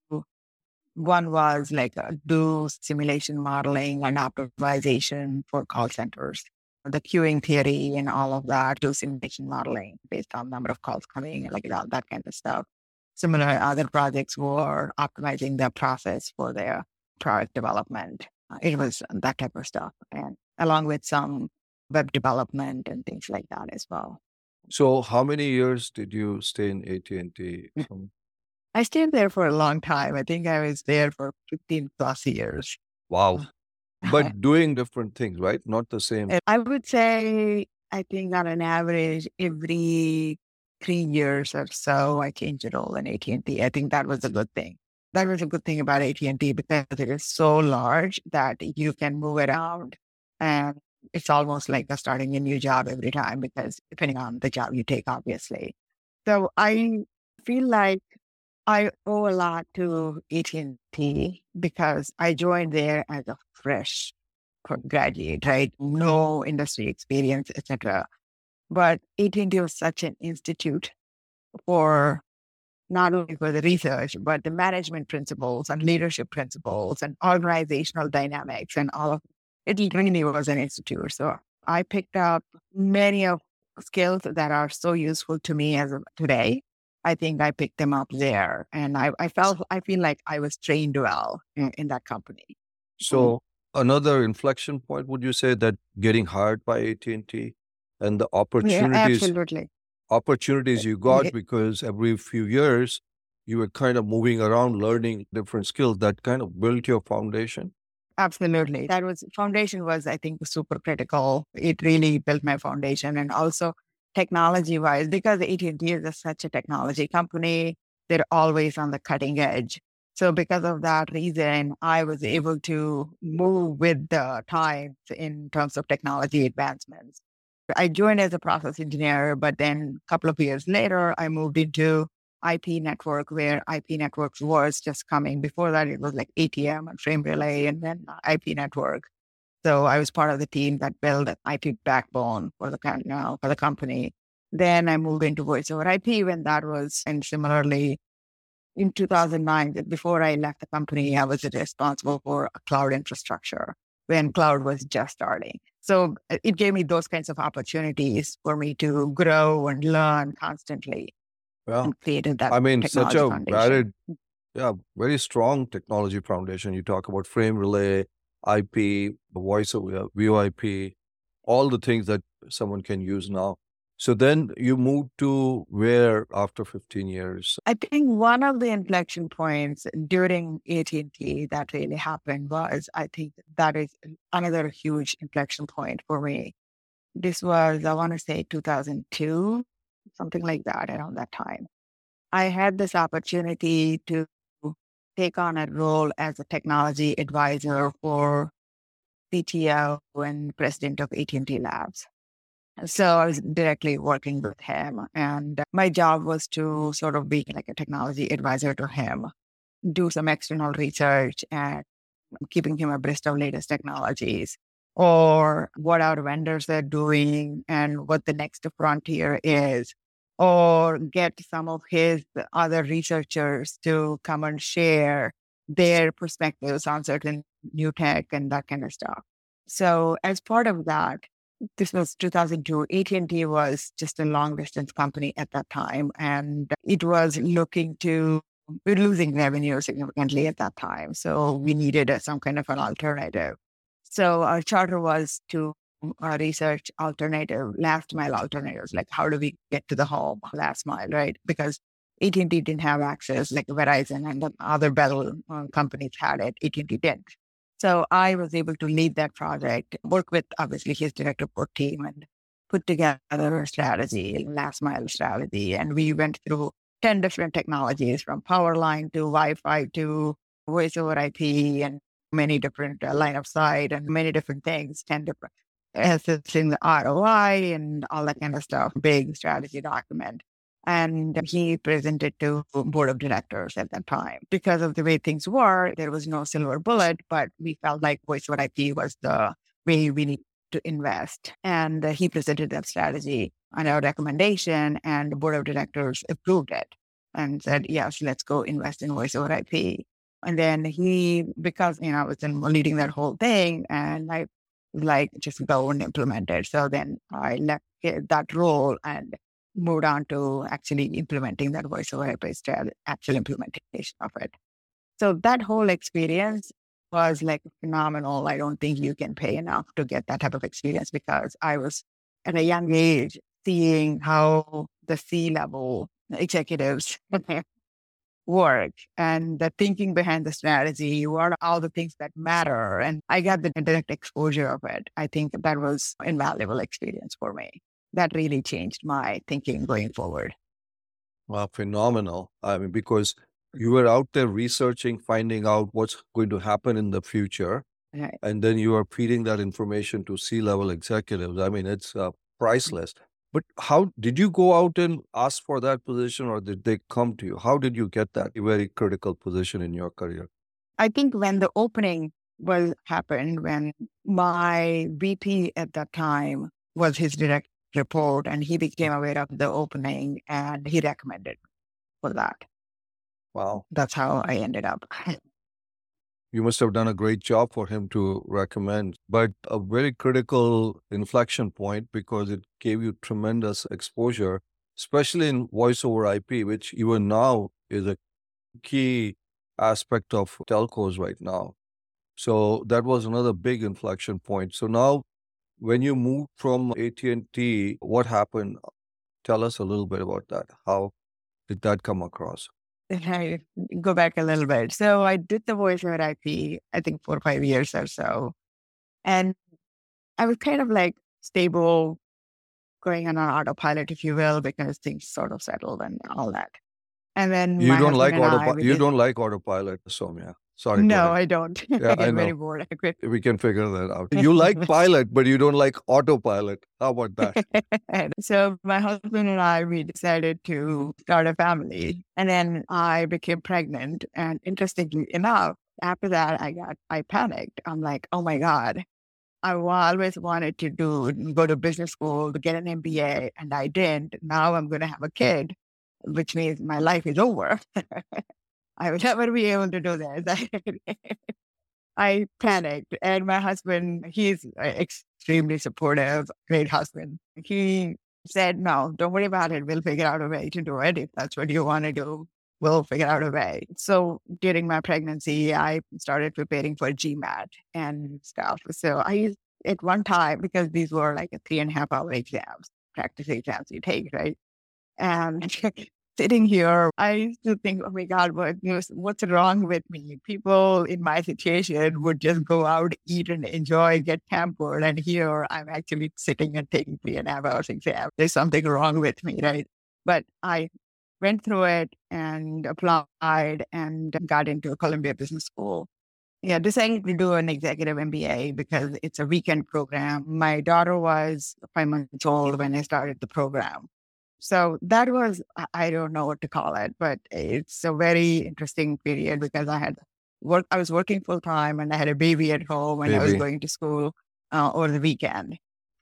A: one was like uh, do simulation modeling and optimization for call centers, the queuing theory and all of that. Do simulation modeling based on number of calls coming, like that, that kind of stuff. Similar other projects were optimizing the process for their product development. It was that type of stuff, and along with some web development and things like that as well.
B: So how many years did you stay in A T and T?
A: I stayed there for a long time. I think I was there for fifteen plus years.
B: Wow. But doing different things, right? Not the same.
A: And I would say, I think on an average, every three years or so, I changed a role in A T and T. I think that was a good thing. That was a good thing about A T and T because it is so large that you can move around, and it's almost like a starting a new job every time because depending on the job you take, obviously. So I feel like I owe a lot to A T and T because I joined there as a fresh graduate, right? No industry experience, et cetera. But A T and T was such an institute for not only for the research, but the management principles and leadership principles and organizational dynamics and all of it. It really was an institute. So I picked up many of skills that are so useful to me as of today. I think I picked them up there, and I, I felt I feel like I was trained well in, in that company.
B: So another inflection point, would you say, that getting hired by A T and T and the
A: Yeah,
B: opportunities,
A: absolutely.
B: opportunities you got because every few years you were kind of moving around, learning different skills that kind of built your foundation?
A: Absolutely. That was foundation was, I think, super critical. It really built my foundation, and also technology wise, because A T and T is a, such a technology company, they're always on the cutting edge. So because of that reason, I was able to move with the times in terms of technology advancements. I joined as a process engineer, but then a couple of years later, I moved into I P network, where I P networks was just coming. Before that, it was like A T M and frame relay, and then I P network. So I was part of the team that built an I P backbone for the you know, for the company. Then I moved into voice over I P when that was, and similarly, in two thousand nine, before I left the company, I was responsible for a cloud infrastructure when cloud was just starting. So uh, it gave me those kinds of opportunities for me to grow and learn constantly
B: Well,
A: and created that
B: I mean, such
A: technology
B: a
A: foundation.
B: varied, yeah, very strong technology foundation. You talk about frame relay, I P, voice over V O I P, all the things that someone can use now. So then you moved to where after fifteen years?
A: I think one of the inflection points during A T and T that really happened was, I think that is another huge inflection point for me. This was, I want to say two thousand two, something like that, around that time. I had this opportunity to take on a role as a technology advisor for C T O and president of A T and T Labs. So I was directly working with him, and my job was to sort of be like a technology advisor to him, do some external research and keeping him abreast of latest technologies or what our vendors are doing and what the next frontier is, or get some of his other researchers to come and share their perspectives on certain new tech and that kind of stuff. So as part of that, this was two thousand two. A T and T was just a long distance company at that time, and it was looking to, we were losing revenue significantly at that time. So we needed a, some kind of an alternative. So our charter was to uh, research alternative, last mile alternatives, like how do we get to the home last mile, right? Because A T and T didn't have access, like Verizon and the other Bell uh, companies had it. A T and T didn't. So I was able to lead that project, work with obviously his direct report team and put together a strategy, last mile strategy. And we went through ten different technologies from power line to Wi-Fi to voice over I P and many different uh, line of sight and many different things, ten different, assessing the R O I and all that kind of stuff, big strategy document. And he presented to board of directors at that time. Because of the way things were, there was no silver bullet, but we felt like voice over I P was the way we need to invest. And uh, he presented that strategy on our recommendation, and the board of directors approved it and said, yes, let's go invest in voice over I P. And then he, because, you know, I was in leading that whole thing, and I like just go and implement it. So then I left that role and moved on to actually implementing that voice over I P strategy, actual implementation of it. So that whole experience was like phenomenal. I don't think you can pay enough to get that type of experience, because I was at a young age seeing how the C-level executives work and the thinking behind the strategy, what are all the things that matter. And I got the direct exposure of it. I think that was invaluable experience for me. That really changed my thinking going forward.
B: Well, phenomenal. I mean, because you were out there researching, finding out what's going to happen in the future,
A: Right.
B: and then you are feeding that information to C-level executives. I mean, it's uh, priceless. But how did you go out and ask for that position, or did they come to you? How did you get that very critical position in your career?
A: I think when the opening was happened, when my V P at that time was his direct report, and he became aware of the opening and he recommended for that.
B: Wow.
A: That's how I ended up.
B: You must have done a great job for him to recommend, but a very critical inflection point, because it gave you tremendous exposure, especially in voice over I P, which even now is a key aspect of telcos right now. So that was another big inflection point. So now when you moved from A T and T, what happened? Tell us a little bit about that. How did that come across?
A: I go back a little bit. So I did the voice over I P, I think four or five years or so. And I was kind of like stable, going on an autopilot, if you will, because things sort of settled and all that. And then
B: You
A: my
B: don't
A: husband
B: like
A: and I,
B: autopilot.
A: we
B: You
A: did,
B: don't like autopilot, Soumya. Sorry, go
A: no,
B: ahead.
A: I don't.
B: Yeah,
A: I
B: I
A: get very
B: know.
A: bored. I quit.
B: We can figure that out. You like pilot, but you don't like autopilot. How about that?
A: And so my husband and I, we decided to start a family. And then I became pregnant. And interestingly enough, after that, I got, I panicked. I'm like, oh my God, I wa- always wanted to do, go to business school to get an M B A, and I didn't. Now I'm going to have a kid, which means my life is over. I will never be able to do this. I panicked. And my husband, he's uh, extremely supportive, great husband. He said, no, don't worry about it. We'll figure out a way to do it. If that's what you want to do, we'll figure out a way. So during my pregnancy, I started preparing for GMAT and stuff. So I used at one time, because these were like a three and a half hour exams, practice exams you take, right? And sitting here, I used to think, oh my God, what, what's wrong with me? People in my situation would just go out, eat and enjoy, get pampered. And here I'm actually sitting and taking three and a half hours exam. There's something wrong with me, right? But I went through it and applied and got into Columbia Business School. Yeah, decided to do an executive M B A because it's a weekend program. My daughter was five months old when I started the program. So that was, I I don't know what to call it, but it's a very interesting period because I had work, I was working full time and I had a baby at home and I was
B: Baby.
A: going to school uh, over the weekend.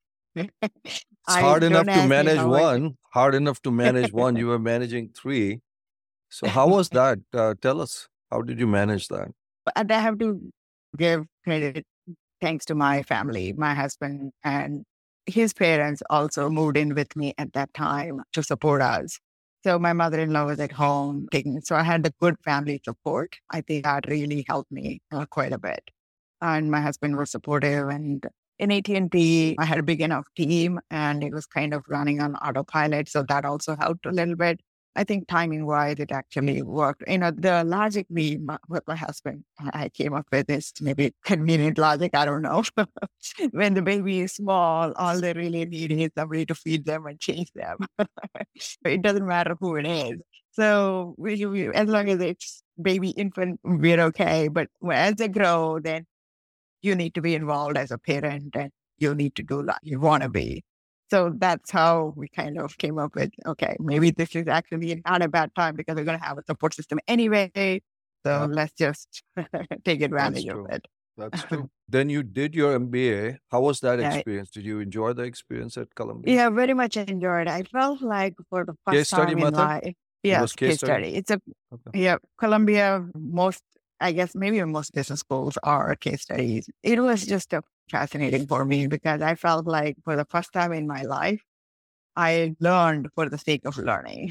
B: It's
A: I
B: hard enough
A: don't
B: to
A: ask me
B: manage
A: how I
B: one. Hard enough to manage one. You were managing three. So how was that? Uh, tell us. How did you manage that?
A: and I have to give credit thanks to my family, my husband and his parents also moved in with me at that time to support us. So my mother-in-law was at home taking, so I had the good family support. I think that really helped me uh, quite a bit. And my husband was supportive. And in A T and T, I had a big enough team and it was kind of running on autopilot. So that also helped a little bit. I think timing wise, it actually worked. You know, the logic we, my, with my husband, I came up with this maybe convenient logic. I don't know. When the baby is small, all they really need is somebody to feed them and change them. It doesn't matter who it is. So we, we, as long as it's baby infant, we're okay. But as they grow, then you need to be involved as a parent and you need to do that. You want to be. So that's how we kind of came up with, okay, maybe this is actually not a bad time because we're going to have a support system anyway. So
B: Yeah,
A: let's just take
B: that's
A: advantage of
B: true.
A: it.
B: That's true. Then you did your M B A. How was that
A: Yeah,
B: experience? Did you enjoy the experience at Columbia?
A: yeah, very much enjoyed. I felt like for the
B: Case
A: first
B: study
A: time in
B: method?
A: life,
B: It was
A: yes,
B: case
A: case
B: study.
A: study. It's a,
B: Okay.
A: yeah, Columbia, most, I guess maybe most business schools are case studies. It was just a fascinating for me because I felt like for the first time in my life, I learned for the sake of learning.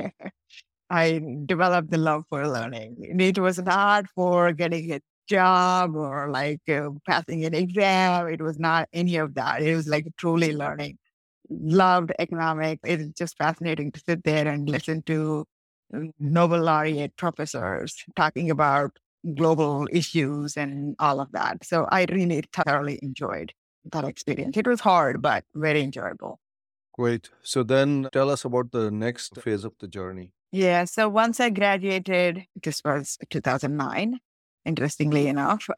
A: I developed the love for learning. It was not for getting a job or like uh, passing an exam. It was not any of that. It was like truly learning. Loved economics. It's just fascinating to sit there and listen to uh, Nobel laureate professors talking about global issues and all of that. So I really thoroughly enjoyed that experience. It was hard, but very enjoyable.
B: Great. So then tell us about the next phase of the journey.
A: Yeah. So once I graduated, this was two thousand nine, interestingly enough,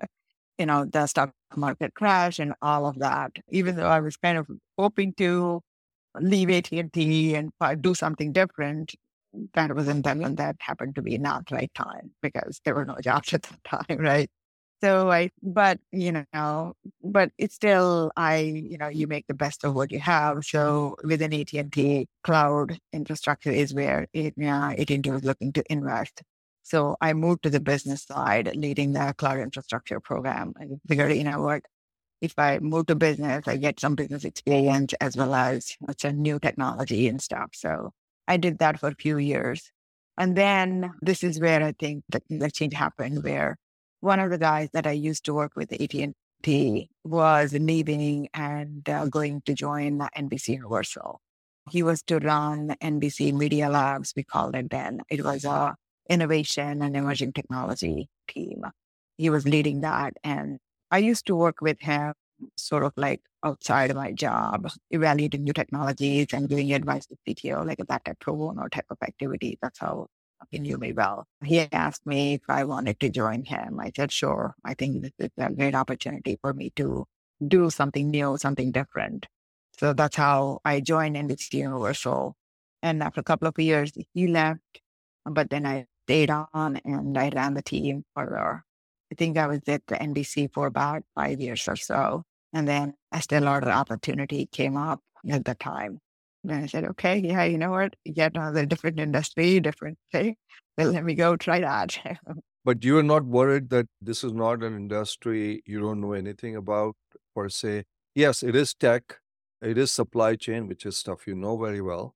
A: you know, the stock market crash and all of that. Even though I was kind of hoping to leave A T and T and fi- do something different, that wasn't done. And that happened to be not right time because there were no jobs at that time, right? So I, but you know, but it's still, I, you know, you make the best of what you have. So within A T and T, cloud infrastructure is where it, yeah, A T and T was looking to invest. So I moved to the business side, leading the cloud infrastructure program. I figured, you know what, if I move to business, I get some business experience as well as it's a new technology and stuff. So I did that for a few years. And then this is where I think the, the change happened, where one of the guys that I used to work with at A T and T was leaving and uh, going to join N B C Universal. He was to run N B C Media Labs, we called it then. It was a innovation and emerging technology team. He was leading that. And I used to work with him sort of like outside of my job, evaluating new technologies and giving advice to C T O, like that type pro bono type of activity. That's how he knew me well. He asked me if I wanted to join him. I said, sure. I think this is a great opportunity for me to do something new, something different. So that's how I joined N B C Universal. And after a couple of years, he left, but then I stayed on and I ran the team further. I think I was at the N B C for about five years or so. And then a stellar opportunity came up at the time. And I said, okay, yeah, you know what? Yet another different industry, different thing. Well, let me go try that.
B: But you're not worried that this is not an industry you don't know anything about per se. Yes, it is tech, it is supply chain, which is stuff you know very well.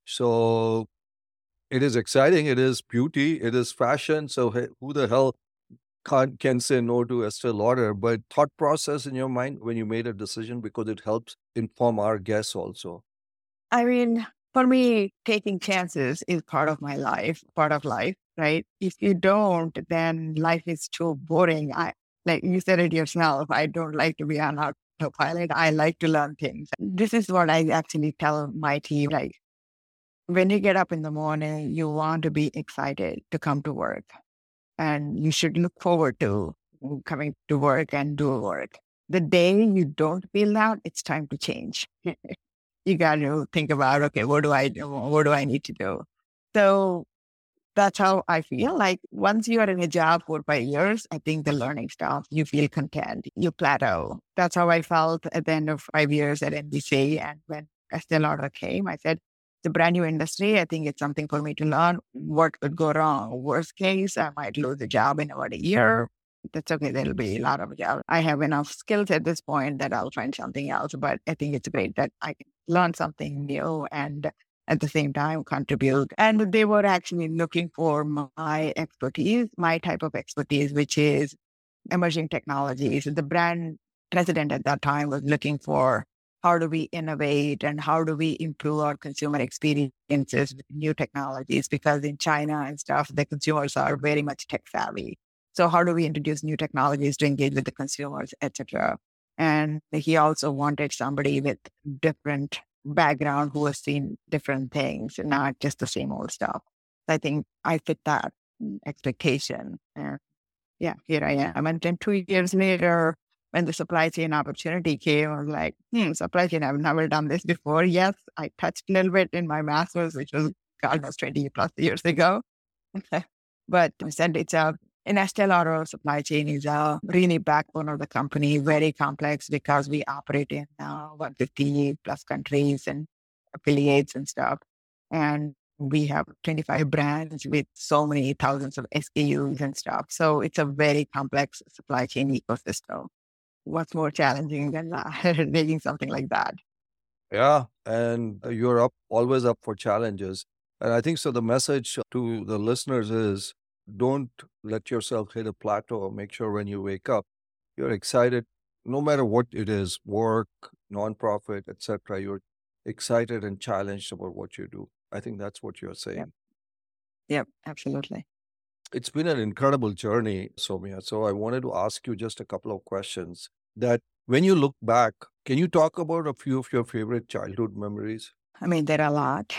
B: So it is exciting, it is beauty, it is fashion. So hey, who the hell can't can say no to Estee Lauder? But thought process in your mind when you made a decision, because it helps inform our guests also.
A: I mean, for me, taking chances is part of my life, part of life, right? If you don't, then life is too boring. I like you said it yourself. I don't like to be on autopilot. I like to learn things. This is what I actually tell my team. Like when you get up in the morning, you want to be excited to come to work. And you should look forward to coming to work and do work. The day you don't feel that, it's time to change. You got to think about, okay, what do I do? What do I need to do? So that's how I feel. Like once you are in a job for five years, I think the learning stuff, you feel content, you plateau. That's how I felt at the end of five years at N B C. And when Estee Lauder came, I said, it's a brand new industry. I think it's something for me to learn. What could go wrong? Worst case, I might lose a job in about a year. That's okay. There'll be a lot of jobs. I have enough skills at this point that I'll find something else. But I think it's great that I can learn something new and at the same time contribute. And they were actually looking for my expertise, my type of expertise, which is emerging technologies. The brand president at that time was looking for how do we innovate and how do we improve our consumer experiences with new technologies? Because in China and stuff, the consumers are very much tech savvy. So how do we introduce new technologies to engage with the consumers, et cetera? And he also wanted somebody with different background who has seen different things, not just the same old stuff. I think I fit that expectation. And yeah, here I am. And then two years later, when the supply chain opportunity came, I was like, hmm, supply chain, I've never done this before. Yes, I touched a little bit in my master's, which was almost twenty plus years ago. But I said it's a, in Estee Lauder, supply chain is a really backbone of the company, very complex because we operate in uh, one hundred fifty plus countries and affiliates and stuff. And we have twenty-five brands with so many thousands of S K Us and stuff. So it's a very complex supply chain ecosystem. What's more challenging than that, making something like that?
B: Yeah, and you're up always up for challenges. And I think so the message to the listeners is don't let yourself hit a plateau. Make sure when you wake up, you're excited, no matter what it is, work, nonprofit, et cetera. You're excited and challenged about what you do. I think that's what you're
A: Yep,
B: saying.
A: yep, absolutely.
B: It's been an incredible journey, Soumya. So I wanted to ask you just a couple of questions that when you look back, can you talk about a few of your favorite childhood memories?
A: I mean, there are a lot,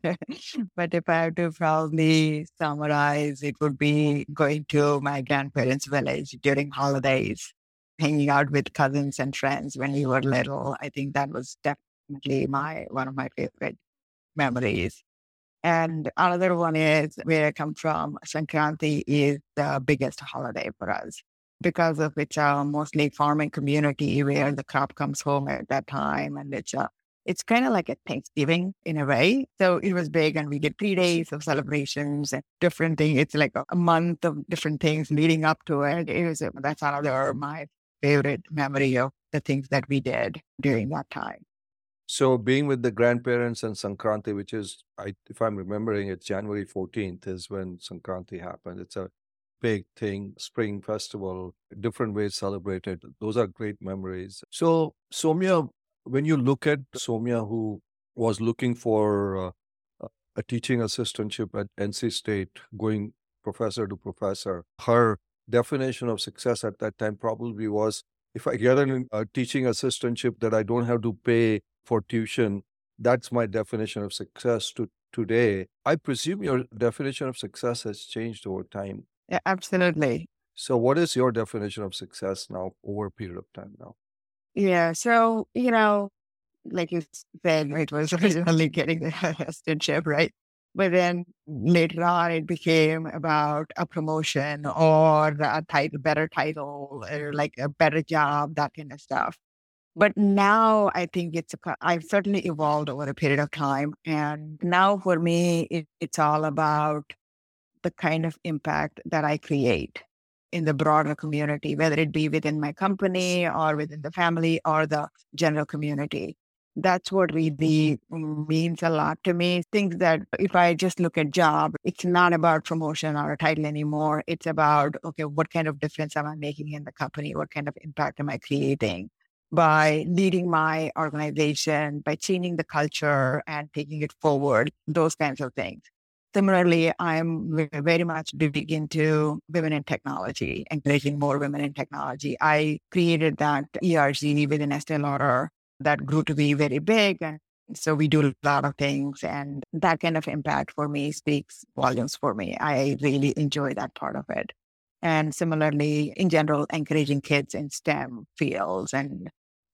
A: but if I have to probably summarize, it would be going to my grandparents' village during holidays, hanging out with cousins and friends when we were little. I think that was definitely my one of my favorite memories. And another one is where I come from. Sankranti is the biggest holiday for us because of it's a mostly farming community where the crop comes home at that time, and it's a it's kind of like a Thanksgiving in a way. So it was big, and we did three days of celebrations and different things. It's like a, a month of different things leading up to it. It was a, that's another my favorite memory of the things that we did during that time.
B: So being with the grandparents and Sankranti, which is, I, if I'm remembering, it's January fourteenth is when Sankranti happened. It's a big thing, spring festival, different ways celebrated. Those are great memories. So Soumya, when you look at Soumya, who was looking for uh, a a teaching assistantship at N C State, going professor to professor, her definition of success at that time probably was, if I get an, a teaching assistantship that I don't have to pay for tuition, that's my definition of success to today. I presume your definition of success has changed over time.
A: Yeah, absolutely.
B: So what is your definition of success now over a period of time now?
A: Yeah. So, you know, like you said, it was originally getting the assistantship, right? But then later on, it became about a promotion or a title, better title, or like a better job, that kind of stuff. But now I think it's, a, co- I've certainly evolved over a period of time. And now for me, it, it's all about the kind of impact that I create in the broader community, whether it be within my company or within the family or the general community. That's what really means a lot to me. Things that if I just look at job, it's not about promotion or a title anymore. It's about, okay, what kind of difference am I making in the company? What kind of impact am I creating by leading my organization, by changing the culture and taking it forward, those kinds of things. Similarly, I'm ve- very much big into women in technology, encouraging more women in technology. I created that E R G within Estee Lauder that grew to be very big. And so we do a lot of things. And that kind of impact for me speaks volumes for me. I really enjoy that part of it. And similarly, in general, encouraging kids in STEM fields. And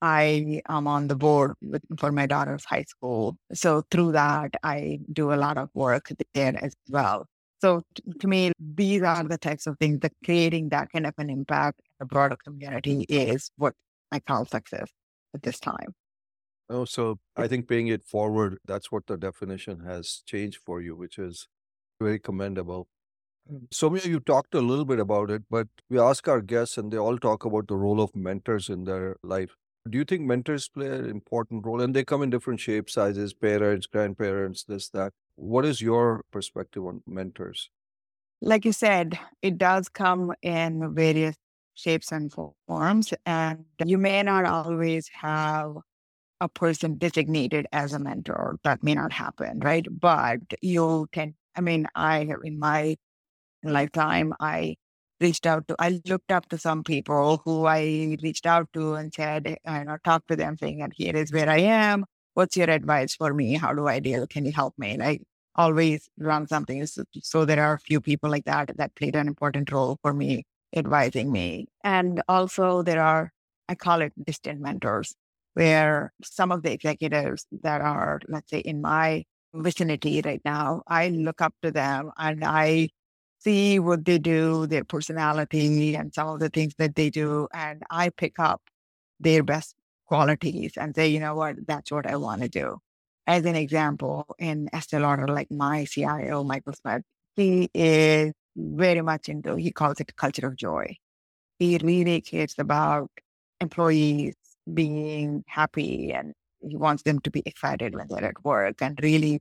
A: I am on the board with, for my daughter's high school. So through that, I do a lot of work there as well. So t- to me, these are the types of things that creating that kind of an impact in the broader community is what I call success at this time.
B: Oh, so I think paying it forward, that's what the definition has changed for you, which is very commendable.
A: Mm.
B: Soumya, you talked a little bit about it, but we ask our guests and they all talk about the role of mentors in their life. Do you think mentors play an important role? And they come in different shapes, sizes, parents, grandparents, this, that. What is your perspective on mentors?
A: Like you said, it does come in various shapes and fo- forms, and you may not always have a person designated as a mentor. That may not happen, right? But you tend, I mean, I have in my lifetime, I reached out to, I looked up to some people who I reached out to and said, I know, talk to them saying, and here is where I am. What's your advice for me? How do I deal? Can you help me? Like always run something. So, so there are a few people like that that played an important role for me, advising me. And also there are, I call it distant mentors, where some of the executives that are, let's say, in my vicinity right now, I look up to them and I see what they do, their personality, and some of the things that they do. And I pick up their best qualities and say, you know what, that's what I want to do. As an example, in Estee Lauder, like my C I O, Michael Smith, he is very much into, he calls it culture of joy. He really cares about employees being happy and he wants them to be excited when they're at work and really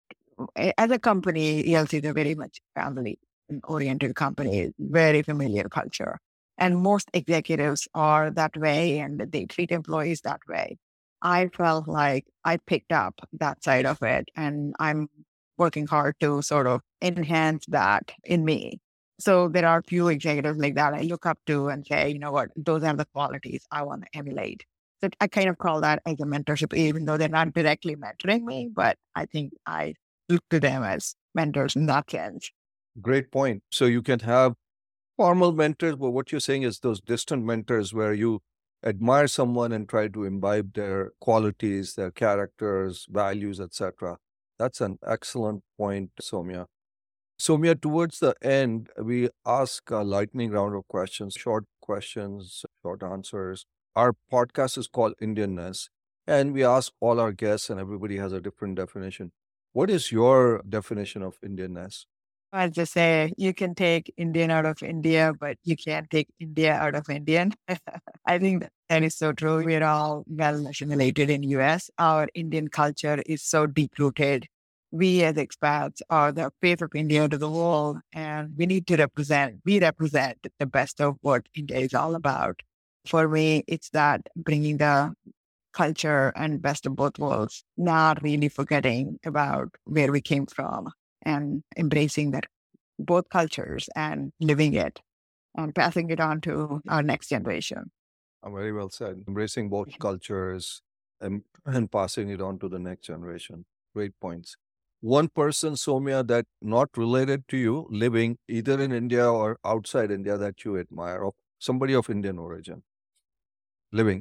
A: a- as a company, E L C is a very much family oriented company, very familiar culture. And most executives are that way and they treat employees that way. I felt like I picked up that side of it and I'm working hard to sort of enhance that in me. So there are few executives like that I look up to and say, you know what, those are the qualities I want to emulate. So I kind of call that as a mentorship, even though they're not directly mentoring me, but I think I look to them as mentors in that sense.
B: Great point. So you can have formal mentors, but what you're saying is those distant mentors where you admire someone and try to imbibe their qualities, their characters, values, et cetera. That's an excellent point, Soumya. Soumya, towards the end, we ask a lightning round of questions, short questions, short answers. Our podcast is called Indianness, and we ask all our guests, and everybody has a different definition. What is your definition of Indianness?
A: As they say, you can take Indian out of India, but you can't take India out of Indian. I think that, that is so true. We're all well assimilated in U S. Our Indian culture is so deep rooted. We as expats are the face of India to the world, and we need to represent. We represent the best of what India is all about. For me, it's that bringing the culture and best of both worlds, not really forgetting about where we came from and embracing that both cultures and living it and passing it on to our next generation.
B: Uh, Very well said. Embracing both cultures and, and passing it on to the next generation. Great points. One person, Soumya, that not related to you, living either in India or outside India that you admire, of somebody of Indian origin, living.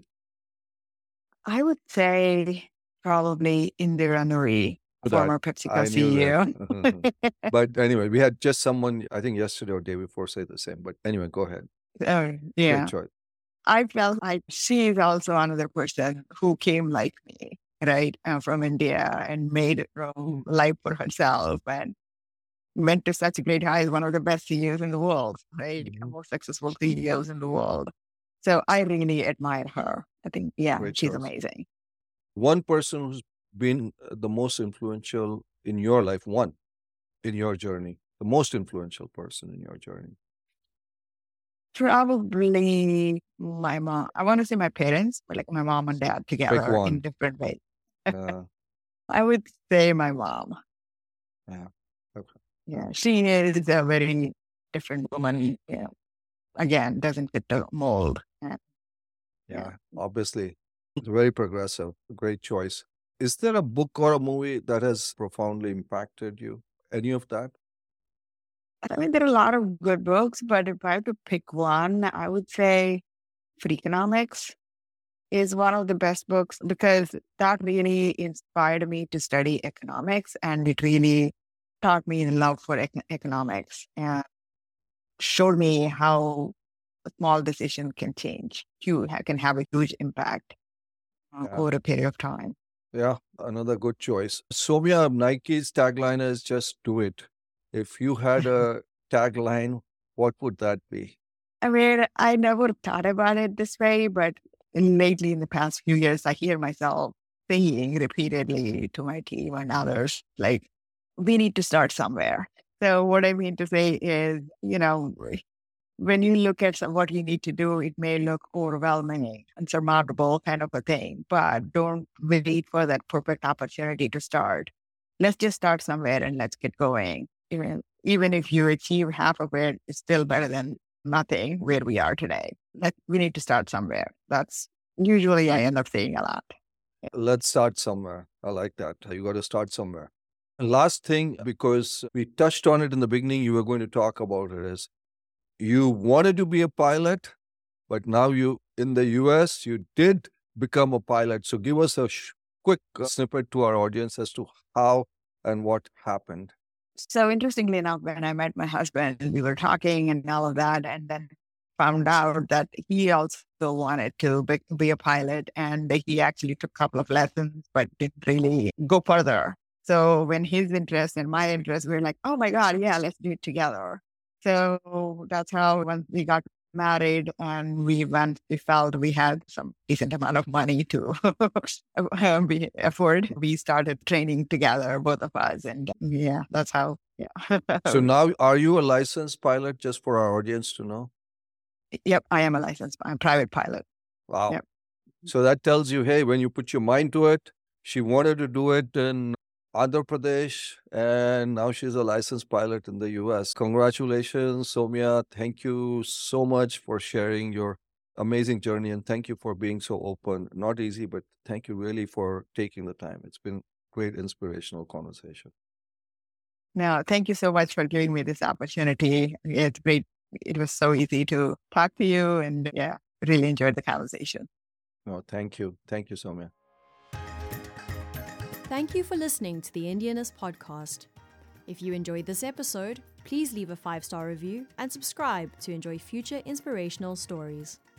A: I would say probably Indira Nuri,
B: That
A: former PepsiCo
B: I knew that.
A: C E O.
B: But anyway, we had just someone, I think yesterday or day before, say the same. But anyway, go ahead.
A: Oh,
B: Great
A: yeah.
B: choice.
A: I felt like she is also another person who came like me, right, uh, from India and made her own life for herself and went to such great heights, one of the best C E Os in the world, right?
B: Mhm.
A: Most successful C E Os in the world. So I really admire her. I think, yeah,
B: Great
A: she's
B: choice.
A: amazing.
B: One person who's been uh, the most influential in your life, one in your journey, the most influential person in your journey.
A: Probably my mom. I want to say my parents, but like my mom and dad
B: Pick
A: together in
B: one.
A: different ways.
B: Uh,
A: I would say my mom.
B: yeah. Okay.
A: Yeah, she is a very different woman. Yeah, again, doesn't fit the mold. Yeah, yeah.
B: Yeah. Obviously, very progressive. Great choice. Is there a book or a movie that has profoundly impacted you? Any of that?
A: I mean, there are a lot of good books, but if I have to pick one, I would say Freakonomics is one of the best books because that really inspired me to study economics, and it really taught me the love for econ- economics and showed me how a small decision can change, huge, can have a huge impact uh,
B: Yeah.
A: over a period of time.
B: Yeah. Another good choice. Soumya, Nike's tagline is just do it. If you had a tagline, what would that be?
A: I mean, I never thought about it this way, but lately in the past few years, I hear myself saying repeatedly to my team and others, like, we need to start somewhere. So what I mean to say is, you know, when you look at some, what you need to do, it may look overwhelming, unsurmountable kind of a thing, but don't wait for that perfect opportunity to start. Let's just start somewhere and let's get going. Even, even if you achieve half of it, it's still better than nothing where we are today. Let, we need to start somewhere. That's usually I end up saying a lot.
B: Let's start somewhere. I like that. You got to start somewhere. Last thing, because we touched on it in the beginning, you were going to talk about it is you wanted to be a pilot, but now you in the U S you did become a pilot. So give us a sh- quick uh, snippet to our audience as to how and what happened.
A: So interestingly enough, when I met my husband, we were talking and all of that, and then found out that he also wanted to be, be a pilot, and he actually took a couple of lessons, but didn't really go further. So when his interest and my interest, we were like, oh my God, yeah, let's do it together. So that's how once we got married and we went, we felt we had some decent amount of money to um, we afford. We started training together, both of us. And yeah, that's how, yeah.
B: So now, are you a licensed pilot, just for our audience to know?
A: Yep, I am a licensed, I'm a private pilot.
B: Wow.
A: Yep.
B: So that tells you, hey, when you put your mind to it, she wanted to do it in Andhra Pradesh, and now she's a licensed pilot in the U S. Congratulations, Soumya. Thank you so much for sharing your amazing journey, and thank you for being so open. Not easy, but thank you really for taking the time. It's been great, inspirational conversation.
A: No, thank you so much for giving me this opportunity. It's great. It was so easy to talk to you, and yeah, really enjoyed the conversation.
B: No, thank you. Thank you, Soumya.
C: Thank you for listening to the Indianist podcast. If you enjoyed this episode, please leave a five-star review and subscribe to enjoy future inspirational stories.